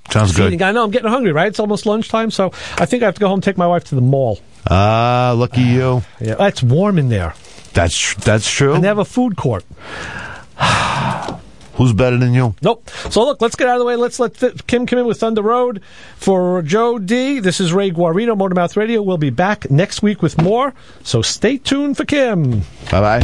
Sounds good. Feeding. I know, I'm getting hungry, right? It's almost lunchtime, so I think I have to go home and take my wife to the mall. Ah, uh, lucky you. Yeah, it's warm in there. That's that's true. And they have a food court. Who's better than you? Nope. So look, let's get out of the way. Let's let Th- Kim come in with Thunder Road. For Joe D, this is Ray Guarino, Motormouth Radio. We'll be back next week with more, so stay tuned for Kim. Bye-bye.